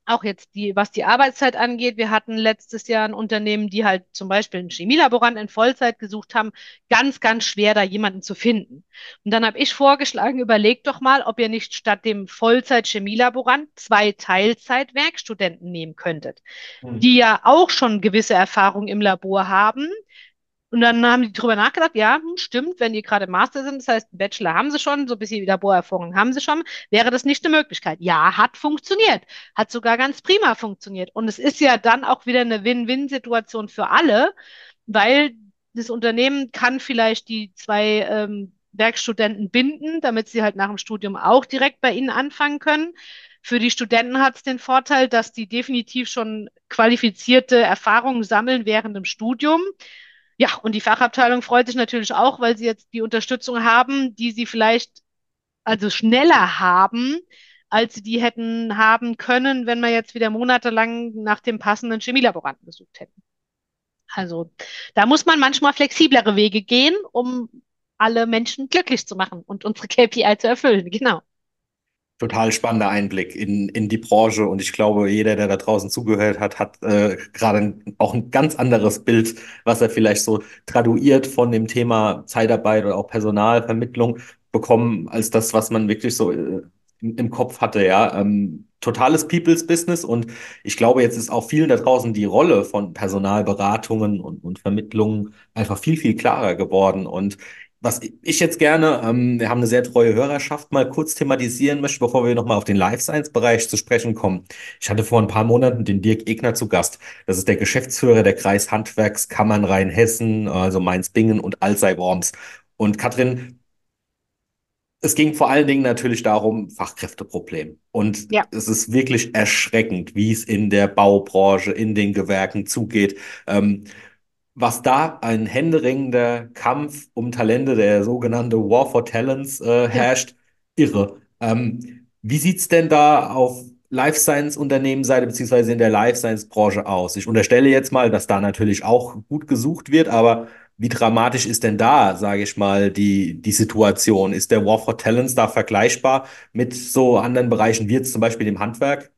Auch jetzt die, was die Arbeitszeit angeht. Wir hatten letztes Jahr ein Unternehmen, die halt zum Beispiel einen Chemielaborant in Vollzeit gesucht haben. Ganz, ganz schwer, da jemanden zu finden. Und dann habe ich vorgeschlagen, überlegt doch mal, ob ihr nicht statt dem Vollzeit-Chemielaborant zwei Teilzeit-Werkstudenten nehmen könntet, die ja auch schon gewisse Erfahrung im Labor haben. Und dann haben die drüber nachgedacht, ja, hm, stimmt, wenn die gerade Master sind, das heißt, einen Bachelor haben sie schon, so ein bisschen Laborerfahrung haben sie schon, wäre das nicht eine Möglichkeit. Ja, hat funktioniert, hat sogar ganz prima funktioniert. Und es ist ja dann auch wieder eine Win-Win-Situation für alle, weil das Unternehmen kann vielleicht die zwei ähm, Werkstudenten binden, damit sie halt nach dem Studium auch direkt bei ihnen anfangen können. Für die Studenten hat es den Vorteil, dass die definitiv schon qualifizierte Erfahrungen sammeln während dem Studium. Ja, und die Fachabteilung freut sich natürlich auch, weil sie jetzt die Unterstützung haben, die sie vielleicht also schneller haben, als sie die hätten haben können, wenn wir jetzt wieder monatelang nach dem passenden Chemielaboranten gesucht hätten. Also da muss man manchmal flexiblere Wege gehen, um alle Menschen glücklich zu machen und unsere K P I zu erfüllen. Genau. Total spannender Einblick in, in die Branche und ich glaube, jeder, der da draußen zugehört hat, hat äh, gerade ein, auch ein ganz anderes Bild, was er vielleicht so traduiert von dem Thema Zeitarbeit oder auch Personalvermittlung bekommen, als das, was man wirklich so äh, im, im Kopf hatte, ja. Ähm, totales People's Business und ich glaube, jetzt ist auch vielen da draußen die Rolle von Personalberatungen und, und Vermittlungen einfach viel, viel klarer geworden und was ich jetzt gerne, ähm, wir haben eine sehr treue Hörerschaft, mal kurz thematisieren möchte, bevor wir nochmal auf den Life Science-Bereich zu sprechen kommen. Ich hatte vor ein paar Monaten den Dirk Egner zu Gast. Das ist der Geschäftsführer der Kreishandwerkskammern Rheinhessen, also Mainz-Bingen und Alzey-Worms. Und Katrin, es ging vor allen Dingen natürlich darum, Fachkräfteproblem. Und Ja, es ist wirklich erschreckend, wie es in der Baubranche, in den Gewerken zugeht. Ähm, was da ein händeringender Kampf um Talente, der sogenannte War for Talents, äh, ja. herrscht, irre. Ähm, wie sieht's denn da auf Life Science Unternehmensseite beziehungsweise in der Life Science Branche aus? Ich unterstelle jetzt mal, dass da natürlich auch gut gesucht wird, aber wie dramatisch ist denn da, sage ich mal, die, die Situation? Ist der War for Talents da vergleichbar mit so anderen Bereichen wie jetzt zum Beispiel dem Handwerk?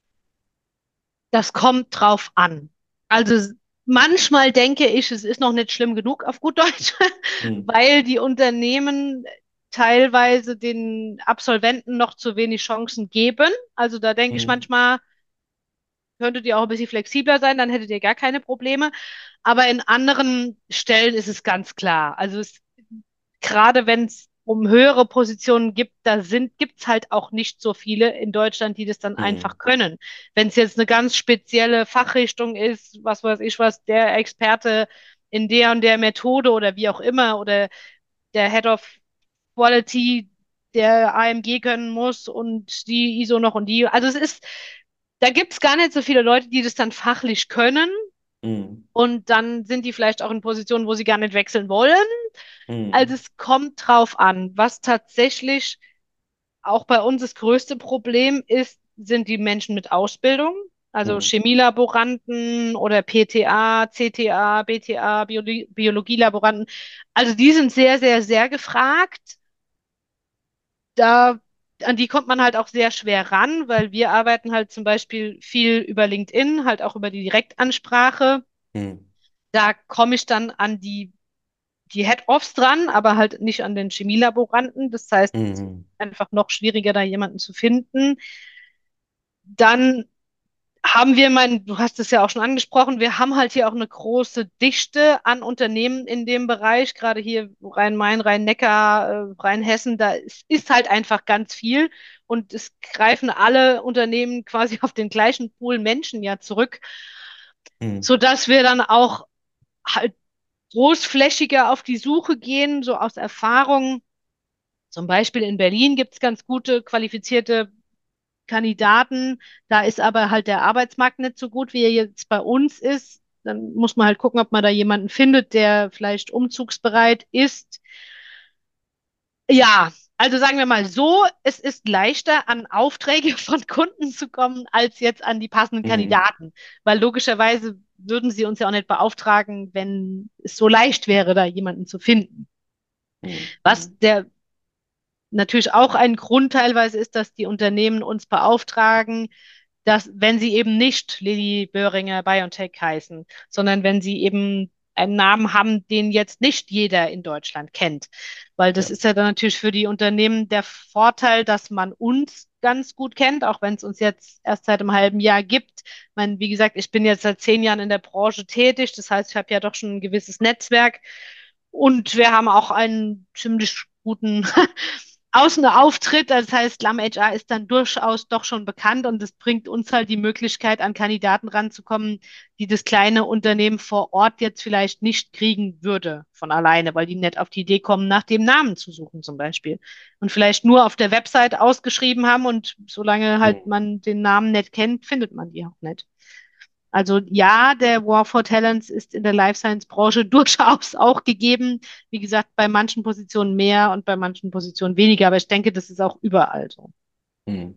Das kommt drauf an. Also manchmal denke ich, es ist noch nicht schlimm genug auf gut Deutsch, Hm. weil die Unternehmen teilweise den Absolventen noch zu wenig Chancen geben. Also da denke ich Hm. manchmal, könntet ihr auch ein bisschen flexibler sein, dann hättet ihr gar keine Probleme. Aber in anderen Stellen ist es ganz klar. Also es, gerade wenn es um höhere Positionen gibt, da sind, gibt's halt auch nicht so viele in Deutschland, die das dann einfach Hm. können. Wenn es jetzt eine ganz spezielle Fachrichtung ist, was weiß ich was, der Experte in der und der Methode oder wie auch immer oder der Head of Quality, der A M G können muss und die I S O noch und die. Also es ist, da gibt's gar nicht so viele Leute, die das dann fachlich können. Hm. Und dann sind die vielleicht auch in Positionen, wo sie gar nicht wechseln wollen. Also Hm. es kommt drauf an. Was tatsächlich auch bei uns das größte Problem ist, sind die Menschen mit Ausbildung. Also Hm. Chemielaboranten oder P T A, C T A, B T A, Biologie, Biologielaboranten. Also die sind sehr, sehr, sehr gefragt. Da, an die kommt man halt auch sehr schwer ran, weil wir arbeiten halt zum Beispiel viel über LinkedIn, halt auch über die Direktansprache. Hm. Da komme ich dann an die, die Head-Offs dran, aber halt nicht an den Chemielaboranten. Das heißt, Hm. einfach noch schwieriger, da jemanden zu finden. Dann haben wir, mein, du hast es ja auch schon angesprochen, wir haben halt hier auch eine große Dichte an Unternehmen in dem Bereich, gerade hier Rhein-Main, Rhein-Neckar, äh, Rheinhessen, da ist, ist halt einfach ganz viel und es greifen alle Unternehmen quasi auf den gleichen Pool Menschen ja zurück, Hm. sodass wir dann auch halt großflächiger auf die Suche gehen, so aus Erfahrung. Zum Beispiel in Berlin gibt es ganz gute, qualifizierte Kandidaten. Da ist aber halt der Arbeitsmarkt nicht so gut, wie er jetzt bei uns ist. Dann muss man halt gucken, ob man da jemanden findet, der vielleicht umzugsbereit ist. Ja, also sagen wir mal so, es ist leichter, an Aufträge von Kunden zu kommen, als jetzt an die passenden Hm. Kandidaten. Weil logischerweise würden sie uns ja auch nicht beauftragen, wenn es so leicht wäre, da jemanden zu finden. Hm. Was Hm. der natürlich auch ein Grund teilweise ist, dass die Unternehmen uns beauftragen, dass wenn sie eben nicht Lilly Boehringer BioNTech heißen, sondern wenn sie eben einen Namen haben, den jetzt nicht jeder in Deutschland kennt. Weil das Ja. ist ja dann natürlich für die Unternehmen der Vorteil, dass man uns ganz gut kennt, auch wenn es uns jetzt erst seit einem halben Jahr gibt. Ich meine, wie gesagt, ich bin jetzt seit zehn Jahren in der Branche tätig. Das heißt, ich habe ja doch schon ein gewisses Netzwerk. Und wir haben auch einen ziemlich guten Außenauftritt. Das heißt, Lam H R ist dann durchaus doch schon bekannt und es bringt uns halt die Möglichkeit, an Kandidaten ranzukommen, die das kleine Unternehmen vor Ort jetzt vielleicht nicht kriegen würde von alleine, weil die nicht auf die Idee kommen, nach dem Namen zu suchen zum Beispiel. Und vielleicht nur auf der Website ausgeschrieben haben und solange halt Hm. man den Namen nicht kennt, findet man die auch nicht. Also ja, der War for Talents ist in der Life Science Branche durchaus auch gegeben. Wie gesagt, bei manchen Positionen mehr und bei manchen Positionen weniger. Aber ich denke, das ist auch überall so. Hm.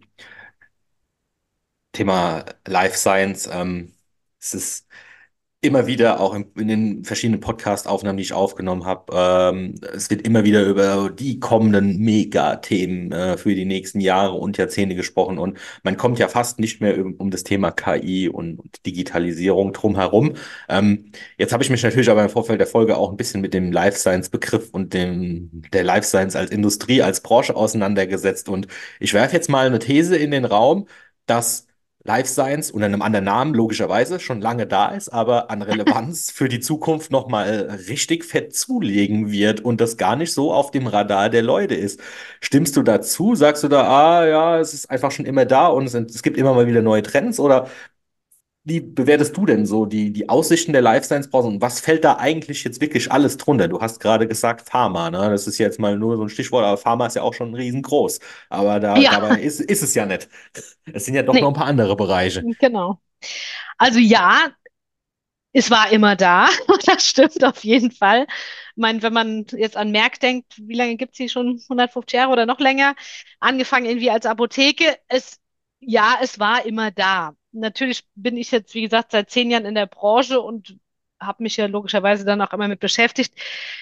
Thema Life Science. Ähm, es ist immer wieder, auch in, in den verschiedenen Podcast-Aufnahmen, die ich aufgenommen habe, ähm, es wird immer wieder über die kommenden Megathemen äh, für die nächsten Jahre und Jahrzehnte gesprochen. Und man kommt ja fast nicht mehr um, um das Thema K I und, und Digitalisierung drum herum. Ähm, jetzt habe ich mich natürlich aber im Vorfeld der Folge auch ein bisschen mit dem Life Science-Begriff und dem der Life Science als Industrie, als Branche auseinandergesetzt. Und ich werfe jetzt mal eine These in den Raum, dass Life Science unter einem anderen Namen logischerweise schon lange da ist, aber an Relevanz für die Zukunft nochmal richtig fett zulegen wird und das gar nicht so auf dem Radar der Leute ist. Stimmst du dazu? Sagst du da, ah ja, es ist einfach schon immer da und es, es gibt immer mal wieder neue Trends? Oder wie bewertest du denn so die, die Aussichten der Life Science Branche und was fällt da eigentlich jetzt wirklich alles drunter? Du hast gerade gesagt Pharma, ne? Das ist jetzt mal nur so ein Stichwort, aber Pharma ist ja auch schon riesengroß. Aber da, Ja, dabei ist, ist es ja nicht. Es sind ja doch noch nee, ein paar andere Bereiche. genau. Also ja, es war immer da. Das stimmt auf jeden Fall. Ich meine, wenn man jetzt an Merck denkt, wie lange gibt es die schon? hundertfünfzig Jahre oder noch länger? Angefangen irgendwie als Apotheke. Es, ja, es war immer da. Natürlich bin ich jetzt, wie gesagt, seit zehn Jahren in der Branche und habe mich ja logischerweise dann auch immer mit beschäftigt.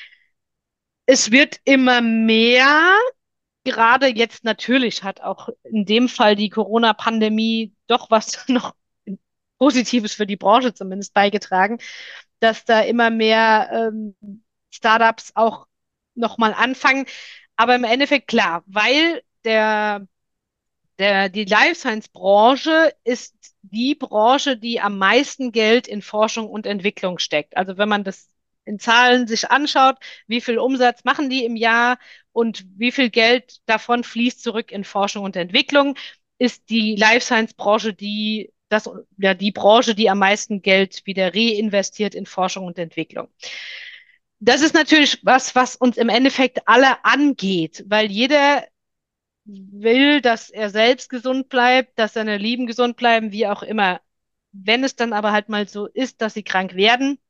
Es wird immer mehr. Gerade jetzt natürlich hat auch in dem Fall die Corona-Pandemie doch was noch Positives für die Branche zumindest beigetragen, dass da immer mehr ähm, Startups auch nochmal anfangen. Aber im Endeffekt klar, weil der, der, die Life Science Branche ist die Branche, die am meisten Geld in Forschung und Entwicklung steckt. Also wenn man das in Zahlen sich anschaut, wie viel Umsatz machen die im Jahr und wie viel Geld davon fließt zurück in Forschung und Entwicklung, ist die Life Science Branche die, das, ja, die Branche, die am meisten Geld wieder reinvestiert in Forschung und Entwicklung. Das ist natürlich was, was uns im Endeffekt alle angeht, weil jeder will, dass er selbst gesund bleibt, dass seine Lieben gesund bleiben, wie auch immer. Wenn es dann aber halt mal so ist, dass sie krank werden,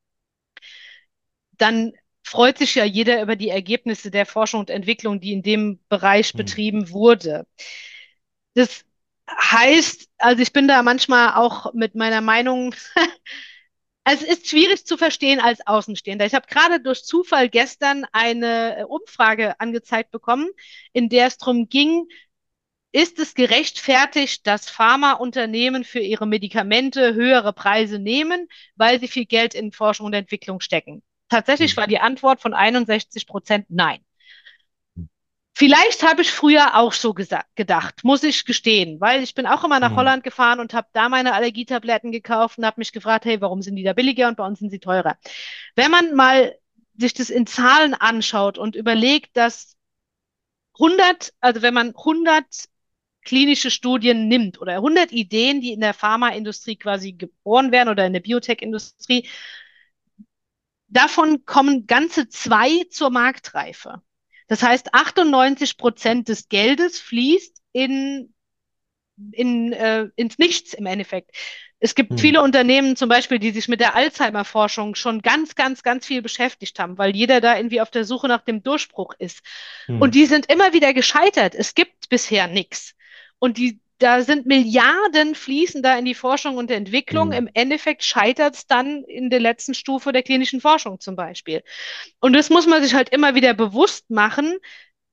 dann freut sich ja jeder über die Ergebnisse der Forschung und Entwicklung, die in dem Bereich Hm. betrieben wurde. Das heißt, also ich bin da manchmal auch mit meiner Meinung, also es ist schwierig zu verstehen als Außenstehender. Ich habe gerade durch Zufall gestern eine Umfrage angezeigt bekommen, in der es darum ging, ist es gerechtfertigt, dass Pharmaunternehmen für ihre Medikamente höhere Preise nehmen, weil sie viel Geld in Forschung und Entwicklung stecken? Tatsächlich Hm. war die Antwort von einundsechzig Prozent nein. Vielleicht habe ich früher auch so gedacht, muss ich gestehen, weil ich bin auch immer nach Hm. Holland gefahren und habe da meine Allergietabletten gekauft und habe mich gefragt, hey, warum sind die da billiger und bei uns sind sie teurer? Wenn man mal sich das in Zahlen anschaut und überlegt, dass hundert, also wenn man hundert klinische Studien nimmt oder hundert Ideen, die in der Pharmaindustrie quasi geboren werden oder in der Biotech-Industrie, davon kommen ganze zwei zur Marktreife. Das heißt, achtundneunzig Prozent des Geldes fließt in, in, äh, ins Nichts im Endeffekt. Es gibt Hm. viele Unternehmen zum Beispiel, die sich mit der Alzheimer-Forschung schon ganz, ganz, ganz viel beschäftigt haben, weil jeder da irgendwie auf der Suche nach dem Durchbruch ist. Hm. Und die sind immer wieder gescheitert. Es gibt bisher nichts. Und die, da sind Milliarden fließen da in die Forschung und Entwicklung. Hm. Im Endeffekt scheitert es dann in der letzten Stufe der klinischen Forschung zum Beispiel. Und das muss man sich halt immer wieder bewusst machen.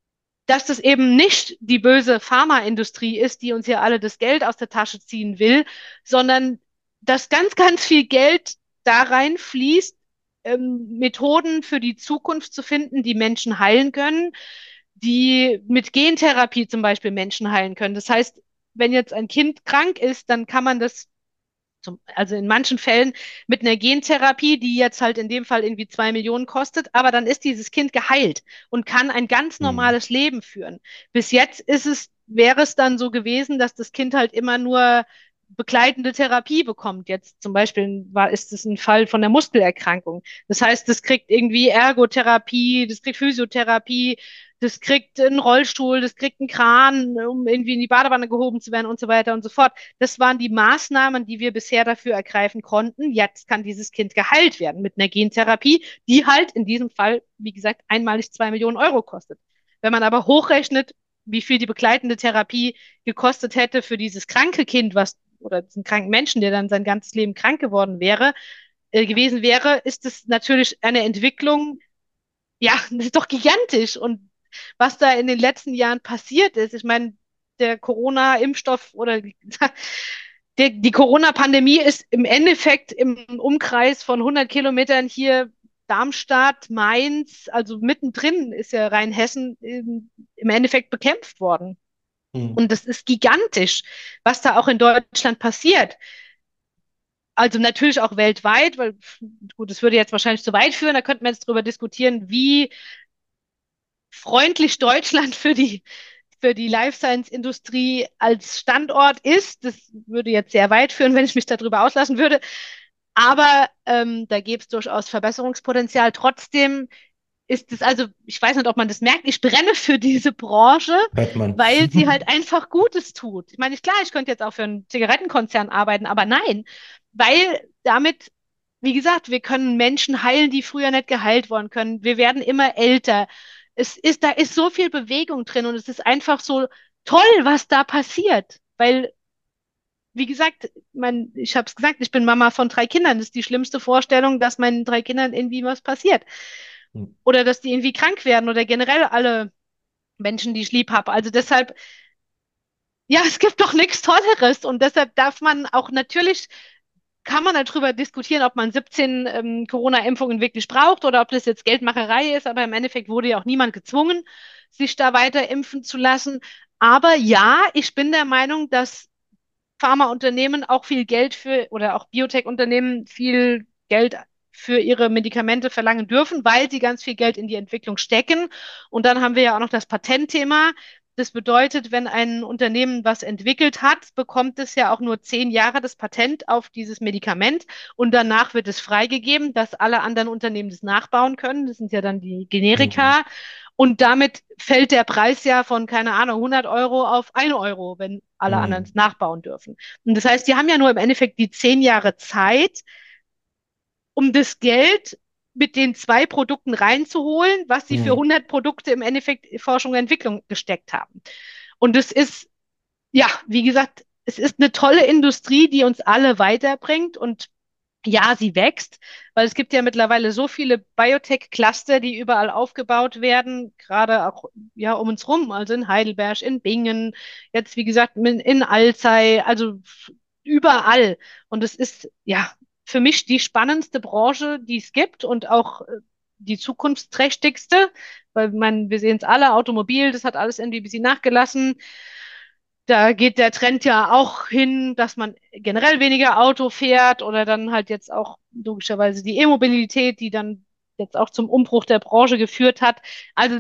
dass das eben nicht die böse Pharmaindustrie ist, die uns ja alle das Geld aus der Tasche ziehen will, sondern dass ganz, ganz viel Geld da reinfließt, ähm, Methoden für die Zukunft zu finden, die Menschen heilen können, die mit Gentherapie zum Beispiel Menschen heilen können. Das heißt, wenn jetzt ein Kind krank ist, dann kann man das zum, also in manchen Fällen mit einer Gentherapie, die jetzt halt in dem Fall irgendwie zwei Millionen kostet, aber dann ist dieses Kind geheilt und kann ein ganz Hm. normales Leben führen. Bis jetzt ist es, wäre es dann so gewesen, dass das Kind halt immer nur begleitende Therapie bekommt. Jetzt zum Beispiel war, ist es ein Fall von der Muskelerkrankung. Das heißt, das kriegt irgendwie Ergotherapie, das kriegt Physiotherapie, das kriegt einen Rollstuhl, das kriegt einen Kran, um irgendwie in die Badewanne gehoben zu werden und so weiter und so fort. Das waren die Maßnahmen, die wir bisher dafür ergreifen konnten. Jetzt kann dieses Kind geheilt werden mit einer Gentherapie, die halt in diesem Fall, wie gesagt, einmalig zwei Millionen Euro kostet. Wenn man aber hochrechnet, wie viel die begleitende Therapie gekostet hätte für dieses kranke Kind, was oder diesen kranken Menschen, der dann sein ganzes Leben krank geworden wäre, äh, gewesen wäre, ist es natürlich eine Entwicklung, ja, das ist doch gigantisch. Und was da in den letzten Jahren passiert ist, ich meine, der Corona-Impfstoff oder der, die Corona-Pandemie ist im Endeffekt im Umkreis von hundert Kilometern hier Darmstadt, Mainz, also mittendrin ist ja Rheinhessen im, im Endeffekt bekämpft worden. Hm. Und das ist gigantisch, was da auch in Deutschland passiert. Also natürlich auch weltweit, weil gut, das würde jetzt wahrscheinlich zu weit führen. Da könnten wir jetzt drüber diskutieren, wie freundlich Deutschland für die, für die Life Science Industrie als Standort ist. Das würde jetzt sehr weit führen, wenn ich mich darüber auslassen würde. Aber ähm, da gäbe es durchaus Verbesserungspotenzial. Trotzdem ist es also, ich weiß nicht, ob man das merkt, ich brenne für diese Branche, Hört man. weil sie halt einfach Gutes tut. Ich meine, ist klar, ich könnte jetzt auch für einen Zigarettenkonzern arbeiten, aber nein, weil damit, wie gesagt, wir können Menschen heilen, die früher nicht geheilt worden können. Wir werden immer älter. Es ist, da ist so viel Bewegung drin und es ist einfach so toll, was da passiert, weil wie gesagt, mein, ich habe es gesagt, ich bin Mama von drei Kindern. Das ist die schlimmste Vorstellung, dass meinen drei Kindern irgendwie was passiert. Hm. Oder dass die irgendwie krank werden oder generell alle Menschen, die ich lieb habe. Also deshalb, ja, es gibt doch nichts Tolleres. Und deshalb darf man auch natürlich, kann man darüber diskutieren, ob man siebzehn ähm, Corona-Impfungen wirklich braucht oder ob das jetzt Geldmacherei ist. Aber im Endeffekt wurde ja auch niemand gezwungen, sich da weiter impfen zu lassen. Aber ja, ich bin der Meinung, dass Pharmaunternehmen auch viel Geld für oder auch Biotech-Unternehmen viel Geld für ihre Medikamente verlangen dürfen, weil sie ganz viel Geld in die Entwicklung stecken. Und dann haben wir ja auch noch das Patentthema. Das bedeutet, wenn ein Unternehmen was entwickelt hat, bekommt es ja auch nur zehn Jahre das Patent auf dieses Medikament und danach wird es freigegeben, dass alle anderen Unternehmen das nachbauen können. Das sind ja dann die Hm. Generika. Und damit fällt der Preis ja von, keine Ahnung, hundert Euro auf ein Euro, wenn alle anderen es Hm. nachbauen dürfen. Und das heißt, die haben ja nur im Endeffekt die zehn Jahre Zeit, um das Geld mit den zwei Produkten reinzuholen, was sie für Hm. hundert Produkte im Endeffekt Forschung und Entwicklung gesteckt haben. Und es ist, ja, wie gesagt, es ist eine tolle Industrie, die uns alle weiterbringt und ja, sie wächst, weil es gibt ja mittlerweile so viele Biotech-Cluster, die überall aufgebaut werden, gerade auch ja um uns rum, also in Heidelberg, in Bingen, jetzt wie gesagt in, in Alzey, also überall. Und es ist ja für mich die spannendste Branche, die es gibt und auch äh, die zukunftsträchtigste, weil man, wir sehen es alle, Automobil, das hat alles irgendwie ein bisschen nachgelassen. Da geht der Trend ja auch hin, dass man generell weniger Auto fährt oder dann halt jetzt auch logischerweise die E-Mobilität, die dann jetzt auch zum Umbruch der Branche geführt hat. Also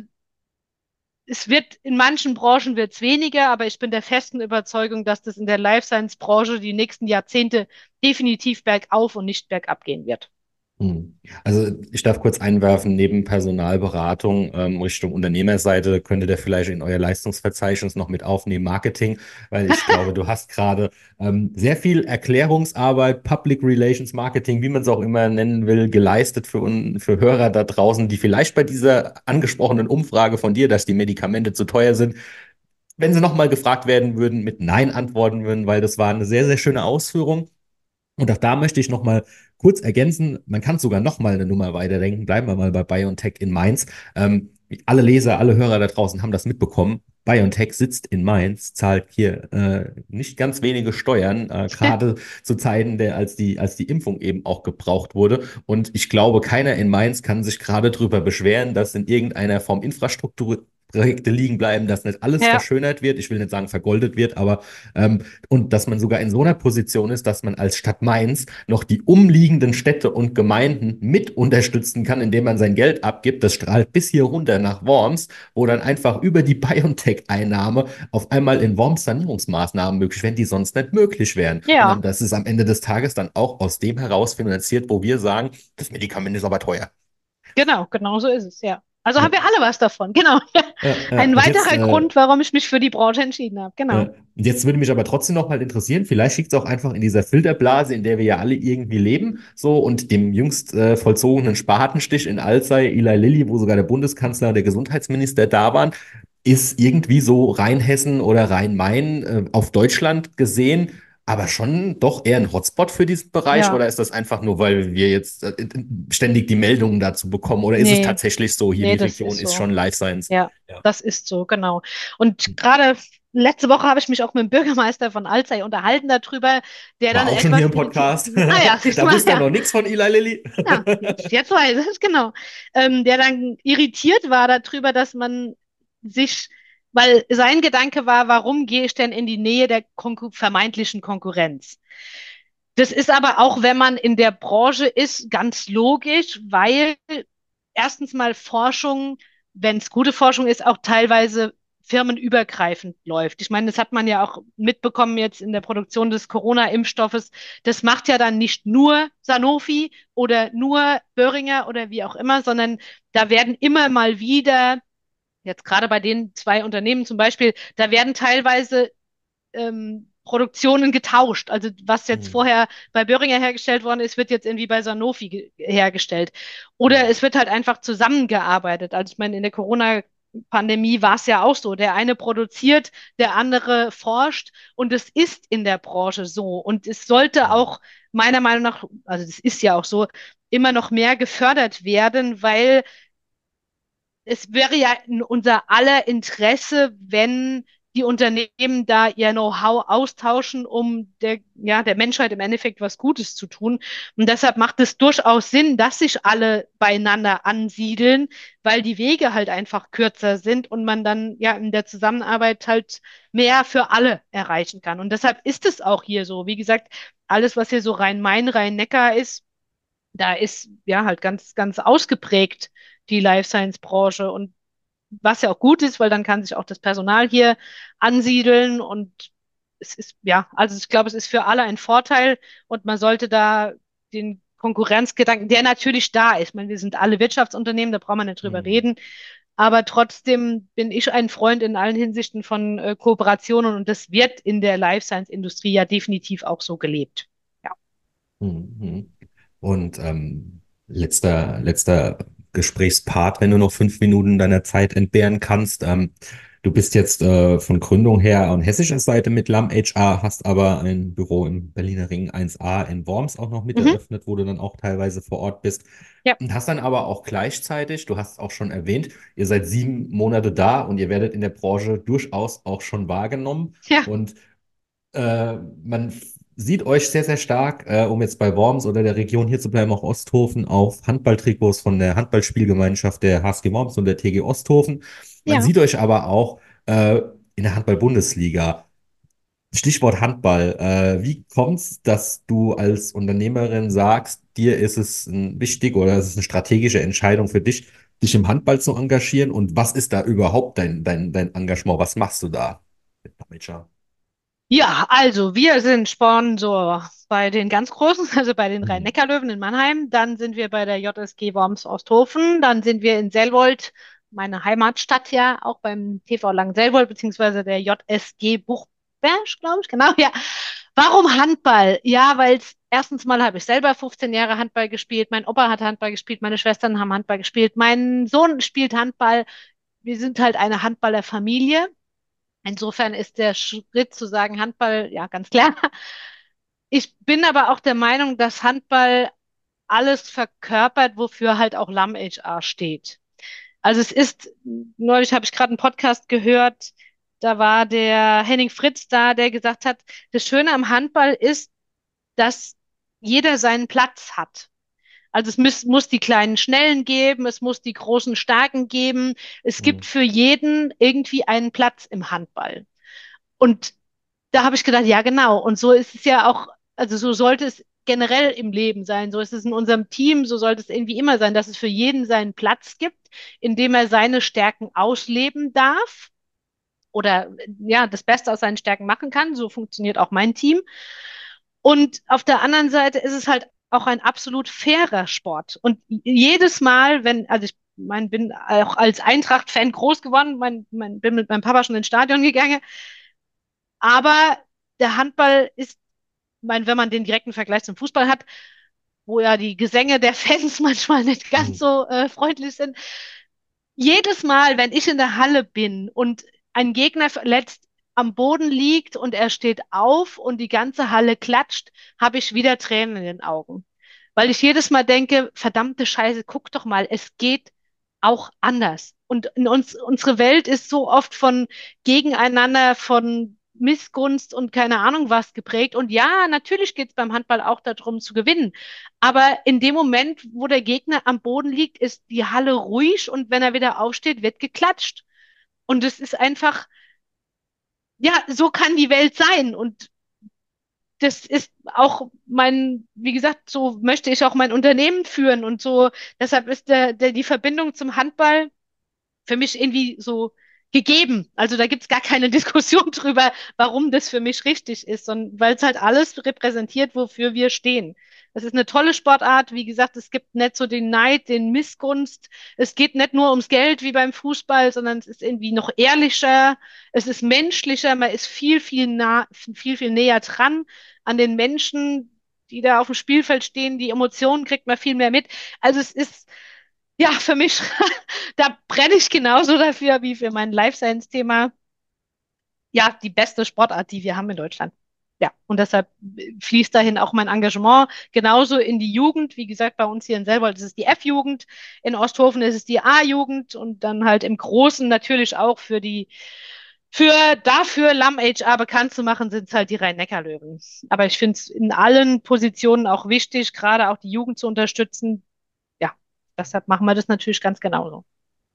es wird in manchen Branchen wird es weniger, aber ich bin der festen Überzeugung, dass das in der Life Science Branche die nächsten Jahrzehnte definitiv bergauf und nicht bergab gehen wird. Hm. Also ich darf kurz einwerfen, neben Personalberatung ähm, Richtung Unternehmerseite könnte der vielleicht in euer Leistungsverzeichnis noch mit aufnehmen, Marketing, weil ich glaube, du hast gerade ähm, sehr viel Erklärungsarbeit, Public Relations Marketing, wie man es auch immer nennen will, geleistet für, un für Hörer da draußen, die vielleicht bei dieser angesprochenen Umfrage von dir, dass die Medikamente zu teuer sind, wenn sie nochmal gefragt werden würden, mit Nein antworten würden, weil das war eine sehr, sehr schöne Ausführung. Und auch da möchte ich noch mal kurz ergänzen, man kann sogar noch mal eine Nummer weiterdenken, bleiben wir mal bei BioNTech in Mainz. Ähm, alle Leser, alle Hörer da draußen haben das mitbekommen. BioNTech sitzt in Mainz, zahlt hier äh, nicht ganz wenige Steuern, äh, gerade zu Zeiten, der, als die, als die Impfung eben auch gebraucht wurde. Und ich glaube, keiner in Mainz kann sich gerade darüber beschweren, dass in irgendeiner Form Infrastrukturprojekte liegen bleiben, dass nicht alles Ja, verschönert wird. Ich will nicht sagen vergoldet wird, aber ähm, und dass man sogar in so einer Position ist, dass man als Stadt Mainz noch die umliegenden Städte und Gemeinden mit unterstützen kann, indem man sein Geld abgibt. Das strahlt bis hier runter nach Worms, wo dann einfach über die BioNTech-Einnahme auf einmal in Worms Sanierungsmaßnahmen möglich wären, die sonst nicht möglich wären. Und dann, ja, das ist am Ende des Tages dann auch aus dem heraus finanziert, wo wir sagen, das Medikament ist aber teuer. genau, genau so ist es, ja. Also Ja, haben wir alle was davon, genau. ja, ja. Ein Und jetzt weiterer äh, Grund, warum ich mich für die Branche entschieden habe, genau. Ja. Und jetzt würde mich aber trotzdem noch mal interessieren, vielleicht liegt es auch einfach in dieser Filterblase, in der wir ja alle irgendwie leben, so und dem jüngst äh, vollzogenen Spatenstich in Alzey, Eli Lilly, wo sogar der Bundeskanzler und der Gesundheitsminister da waren, ist irgendwie so Rheinhessen oder Rhein-Main äh, auf Deutschland gesehen, aber schon doch eher ein Hotspot für diesen Bereich, Ja, oder ist das einfach nur, weil wir jetzt äh, ständig die Meldungen dazu bekommen, oder ist es nee, tatsächlich so, hier die nee, das Region ist ist so. schon Life Science? Ja, Ja. das ist so, genau. Und gerade letzte Woche habe ich mich auch mit dem Bürgermeister von Alzey unterhalten darüber, der War dann auch schon hier etwas im irritiert. Podcast. Ah ja, siehst du Da mal, wusste er ja. noch nichts von Eli Lilly. Ja, jetzt, jetzt weiß ich es, genau. Ähm, der dann irritiert war darüber, dass man sich, weil sein Gedanke war, warum gehe ich denn in die Nähe der Konkur vermeintlichen Konkurrenz? Das ist aber auch, wenn man in der Branche ist, ganz logisch, weil erstens mal Forschung, wenn es gute Forschung ist, auch teilweise firmenübergreifend läuft. Ich meine, das hat man ja auch mitbekommen jetzt in der Produktion des Corona-Impfstoffes. Das macht ja dann nicht nur Sanofi oder nur Boehringer oder wie auch immer, sondern da werden immer mal wieder, jetzt gerade bei den zwei Unternehmen zum Beispiel, da werden teilweise ähm, Produktionen getauscht. Also was jetzt Hm, vorher bei Boehringer hergestellt worden ist, wird jetzt irgendwie bei Sanofi ge- hergestellt. Oder hm, es wird halt einfach zusammengearbeitet. Also ich meine, in der Corona-Pandemie war es ja auch so. Der eine produziert, der andere forscht und es ist in der Branche so. Und es sollte hm, auch meiner Meinung nach, also das ist ja auch so, immer noch mehr gefördert werden, weil es wäre ja in unser aller Interesse, wenn die Unternehmen da ihr Know-how austauschen, um der, ja, der Menschheit im Endeffekt was Gutes zu tun. Und deshalb macht es durchaus Sinn, dass sich alle beieinander ansiedeln, weil die Wege halt einfach kürzer sind und man dann ja in der Zusammenarbeit halt mehr für alle erreichen kann. Und deshalb ist es auch hier so. Wie gesagt, alles, was hier so Rhein-Main, Rhein-Neckar ist, da ist ja halt ganz, ganz ausgeprägt die Life Science Branche und was ja auch gut ist, weil dann kann sich auch das Personal hier ansiedeln und es ist, ja, also ich glaube, es ist für alle ein Vorteil und man sollte da den Konkurrenzgedanken, der natürlich da ist. Ich meine, wir sind alle Wirtschaftsunternehmen, da braucht man nicht drüber hm, reden. Aber trotzdem bin ich ein Freund in allen Hinsichten von äh, Kooperationen und das wird in der Life Science Industrie ja definitiv auch so gelebt. Ja. hm, hm. Und ähm, letzter, letzter Gesprächspart, wenn du noch fünf Minuten deiner Zeit entbehren kannst. Ähm, du bist jetzt äh, von Gründung her an hessischer Seite mit L A M H R, hast aber ein Büro im Berliner Ring eins a in Worms auch noch mit Mhm. eröffnet, wo du dann auch teilweise vor Ort bist. Ja. Und hast dann aber auch gleichzeitig, du hast es auch schon erwähnt, ihr seid sieben Monate da und ihr werdet in der Branche durchaus auch schon wahrgenommen. Ja. Und äh, man sieht euch sehr, sehr stark, äh, um jetzt bei Worms oder der Region hier zu bleiben, auch Osthofen, auf Handballtrikots von der Handballspielgemeinschaft der H S G Worms und der T G Osthofen. Man Ja. sieht euch aber auch äh, in der Handball-Bundesliga. Stichwort Handball. Äh, wie kommt's, dass du als Unternehmerin sagst, dir ist es ein wichtig oder es ist eine strategische Entscheidung für dich, dich im Handball zu engagieren? Und was ist da überhaupt dein, dein, dein Engagement? Was machst du da? Mit Pamela? Ja, also wir sind Sponsor bei den ganz Großen, also bei den Mhm. Rhein-Neckar-Löwen in Mannheim. Dann sind wir bei der J S G Worms Osthofen. Dann sind wir in Selwold, meine Heimatstadt ja, auch beim T V Lang Selwold, beziehungsweise der J S G Buchberg, glaube ich, genau, ja. Warum Handball? Ja, weil erstens mal habe ich selber fünfzehn Jahre Handball gespielt. Mein Opa hat Handball gespielt, meine Schwestern haben Handball gespielt, mein Sohn spielt Handball. Wir sind halt eine Handballerfamilie. Insofern ist der Schritt zu sagen Handball, ja, ganz klar. Ich bin aber auch der Meinung, dass Handball alles verkörpert, wofür halt auch L A M H R steht. Also es ist, neulich habe ich gerade einen Podcast gehört, da war der Henning Fritz da, der gesagt hat, das Schöne am Handball ist, dass jeder seinen Platz hat. Also es muss, muss die kleinen Schnellen geben, es muss die großen Starken geben. Es gibt Mhm. für jeden irgendwie einen Platz im Handball. Und da habe ich gedacht, ja, genau. Und so ist es ja auch, also so sollte es generell im Leben sein. So ist es in unserem Team, so sollte es irgendwie immer sein, dass es für jeden seinen Platz gibt, in dem er seine Stärken ausleben darf oder ja, das Beste aus seinen Stärken machen kann. So funktioniert auch mein Team. Und auf der anderen Seite ist es halt auch ein absolut fairer Sport. Und jedes Mal, wenn, also ich mein, bin auch als Eintracht-Fan groß geworden, mein, mein, bin mit meinem Papa schon ins Stadion gegangen, aber der Handball ist, mein, wenn man den direkten Vergleich zum Fußball hat, wo ja die Gesänge der Fans manchmal nicht ganz Mhm. so äh, freundlich sind, jedes Mal, wenn ich in der Halle bin und ein Gegner verletzt am Boden liegt und er steht auf und die ganze Halle klatscht, habe ich wieder Tränen in den Augen. Weil ich jedes Mal denke, verdammte Scheiße, guck doch mal, es geht auch anders. Und in uns, unsere Welt ist so oft von Gegeneinander, von Missgunst und keine Ahnung was geprägt. Und ja, natürlich geht es beim Handball auch darum zu gewinnen. Aber in dem Moment, wo der Gegner am Boden liegt, ist die Halle ruhig und wenn er wieder aufsteht, wird geklatscht. Und es ist einfach, ja, so kann die Welt sein. Und das ist auch mein, wie gesagt, so möchte ich auch mein Unternehmen führen. Und so, deshalb ist der, der, die Verbindung zum Handball für mich irgendwie so gegeben. Also da gibt's gar keine Diskussion drüber, warum das für mich richtig ist, sondern weil es halt alles repräsentiert, wofür wir stehen. Es ist eine tolle Sportart. Wie gesagt, es gibt nicht so den Neid, den Missgunst. Es geht nicht nur ums Geld wie beim Fußball, sondern es ist irgendwie noch ehrlicher. Es ist menschlicher. Man ist viel, viel nah, viel, viel näher dran an den Menschen, die da auf dem Spielfeld stehen. Die Emotionen kriegt man viel mehr mit. Also es ist ja, für mich, da brenne ich genauso dafür wie für mein Life Science-Thema. Ja, die beste Sportart, die wir haben in Deutschland. Ja, und deshalb fließt dahin auch mein Engagement genauso in die Jugend. Wie gesagt, bei uns hier in Selbold ist es die F-Jugend, in Osthofen ist es die A-Jugend und dann halt im Großen natürlich auch für die, für dafür Lamm H R bekannt zu machen, sind es halt die Rhein-Neckar-Löwen. Aber ich finde es in allen Positionen auch wichtig, gerade auch die Jugend zu unterstützen. Ja, deshalb machen wir das natürlich ganz genauso.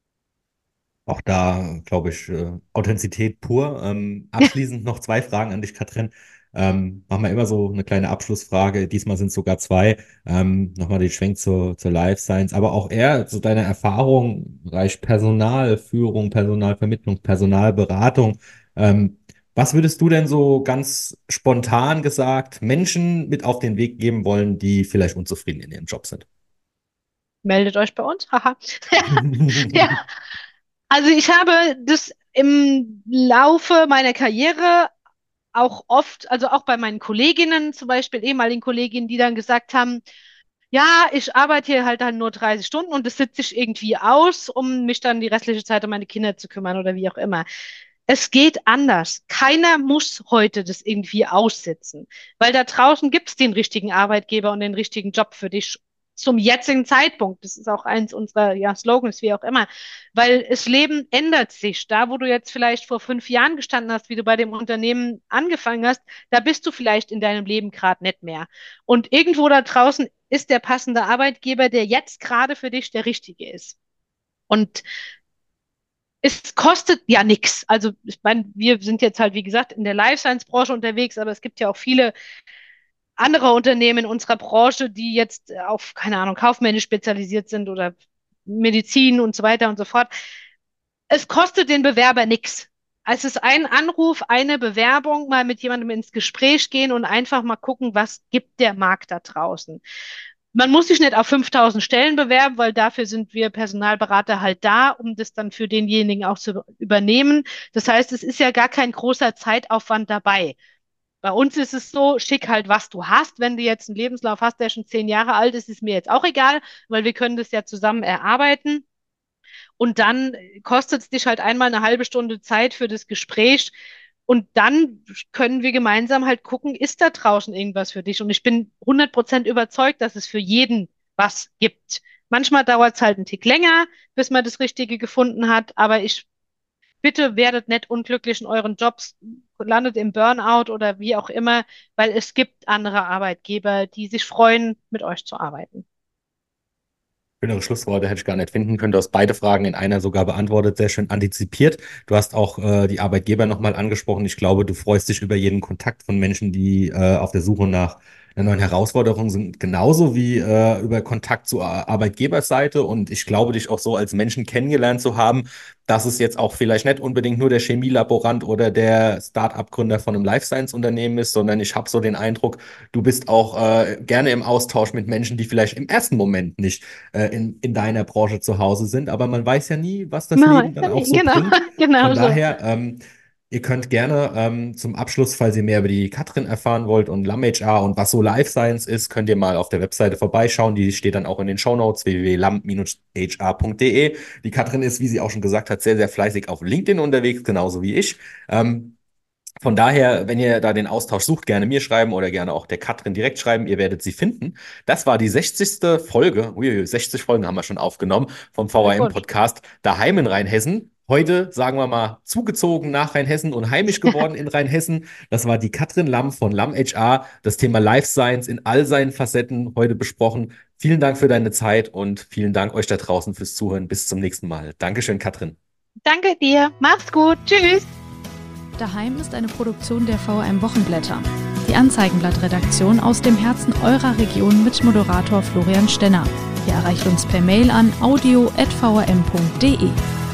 Auch da, glaube ich, äh, Authentizität pur. Ähm, abschließend noch zwei Fragen an dich, Katrin. Ähm, machen wir immer so eine kleine Abschlussfrage. Diesmal sind es sogar zwei. Ähm, nochmal den Schwenk zur, zur Life Science, aber auch eher zu deiner Erfahrung im Bereich Personalführung, Personalvermittlung, Personalberatung. Ähm, was würdest du denn so ganz spontan gesagt Menschen mit auf den Weg geben wollen, die vielleicht unzufrieden in ihrem Job sind? Meldet euch bei uns. Haha. Ja, also ich habe das im Laufe meiner Karriere auch oft, also auch bei meinen Kolleginnen, zum Beispiel ehemaligen Kolleginnen, die dann gesagt haben, ja, ich arbeite hier halt dann nur dreißig Stunden und das sitze ich irgendwie aus, um mich dann die restliche Zeit um meine Kinder zu kümmern oder wie auch immer. Es geht anders. Keiner muss heute das irgendwie aussitzen, weil da draußen gibt es den richtigen Arbeitgeber und den richtigen Job für dich zum jetzigen Zeitpunkt. Das ist auch eins unserer ja, Slogans, wie auch immer, weil das Leben ändert sich. Da, wo du jetzt vielleicht vor fünf Jahren gestanden hast, wie du bei dem Unternehmen angefangen hast, da bist du vielleicht in deinem Leben gerade nicht mehr. Und irgendwo da draußen ist der passende Arbeitgeber, der jetzt gerade für dich der richtige ist. Und es kostet ja nichts. Also ich meine, wir sind jetzt halt, wie gesagt, in der Life Science-Branche unterwegs, aber es gibt ja auch viele andere Unternehmen in unserer Branche, die jetzt auf, keine Ahnung, kaufmännisch spezialisiert sind oder Medizin und so weiter und so fort. Es kostet den Bewerber nichts. Es ist ein Anruf, eine Bewerbung, mal mit jemandem ins Gespräch gehen und einfach mal gucken, was gibt der Markt da draußen. Man muss sich nicht auf fünftausend Stellen bewerben, weil dafür sind wir Personalberater halt da, um das dann für denjenigen auch zu übernehmen. Das heißt, es ist ja gar kein großer Zeitaufwand dabei. Bei uns ist es so, schick halt, was du hast. Wenn du jetzt einen Lebenslauf hast, der schon zehn Jahre alt ist, ist mir jetzt auch egal, weil wir können das ja zusammen erarbeiten. Und dann kostet es dich halt einmal eine halbe Stunde Zeit für das Gespräch. Und dann können wir gemeinsam halt gucken, ist da draußen irgendwas für dich? Und ich bin hundert Prozent überzeugt, dass es für jeden was gibt. Manchmal dauert es halt einen Tick länger, bis man das Richtige gefunden hat, aber ich bitte werdet nicht unglücklich in euren Jobs, landet im Burnout oder wie auch immer, weil es gibt andere Arbeitgeber, die sich freuen, mit euch zu arbeiten. Schönere Schlussworte hätte ich gar nicht finden können. Du hast beide Fragen in einer sogar beantwortet, sehr schön antizipiert. Du hast auch äh, die Arbeitgeber nochmal angesprochen. Ich glaube, du freust dich über jeden Kontakt von Menschen, die äh, auf der Suche nach einer neuen Herausforderung sind, genauso wie äh, über Kontakt zur Ar- Arbeitgeberseite. Und ich glaube, dich auch so als Menschen kennengelernt zu haben, dass es jetzt auch vielleicht nicht unbedingt nur der Chemielaborant oder der Start-up-Gründer von einem Life Science-Unternehmen ist, sondern ich habe so den Eindruck, du bist auch äh, gerne im Austausch mit Menschen, die vielleicht im ersten Moment nicht äh, in, in deiner Branche zu Hause sind. Aber man weiß ja nie, was das Ja, Leben dann auch so genau, bringt. genau Von so. daher, ähm, ihr könnt gerne ähm, zum Abschluss, falls ihr mehr über die Katrin erfahren wollt und Lam H R und was so Life Science ist, könnt ihr mal auf der Webseite vorbeischauen. Die steht dann auch in den Shownotes w w w punkt lam Bindestrich h r punkt d e. Die Katrin ist, wie sie auch schon gesagt hat, sehr, sehr fleißig auf LinkedIn unterwegs, genauso wie ich. Ähm, von daher, wenn ihr da den Austausch sucht, gerne mir schreiben oder gerne auch der Katrin direkt schreiben. Ihr werdet sie finden. Das war die sechzigste Folge. Ui, sechzig Folgen haben wir schon aufgenommen vom Sehr gut. V R M-Podcast Daheim in Rheinhessen. Heute, sagen wir mal, zugezogen nach Rheinhessen und heimisch geworden in Rheinhessen. Das war die Katrin Lamm von Lamm H R. Das Thema Life Science in all seinen Facetten heute besprochen. Vielen Dank für deine Zeit und vielen Dank euch da draußen fürs Zuhören. Bis zum nächsten Mal. Dankeschön, Katrin. Danke dir. Mach's gut. Tschüss. Daheim ist eine Produktion der V R M Wochenblätter. Die Anzeigenblatt-Redaktion aus dem Herzen eurer Region mit Moderator Florian Stenner. Ihr erreicht uns per Mail an audio at v r m punkt d e.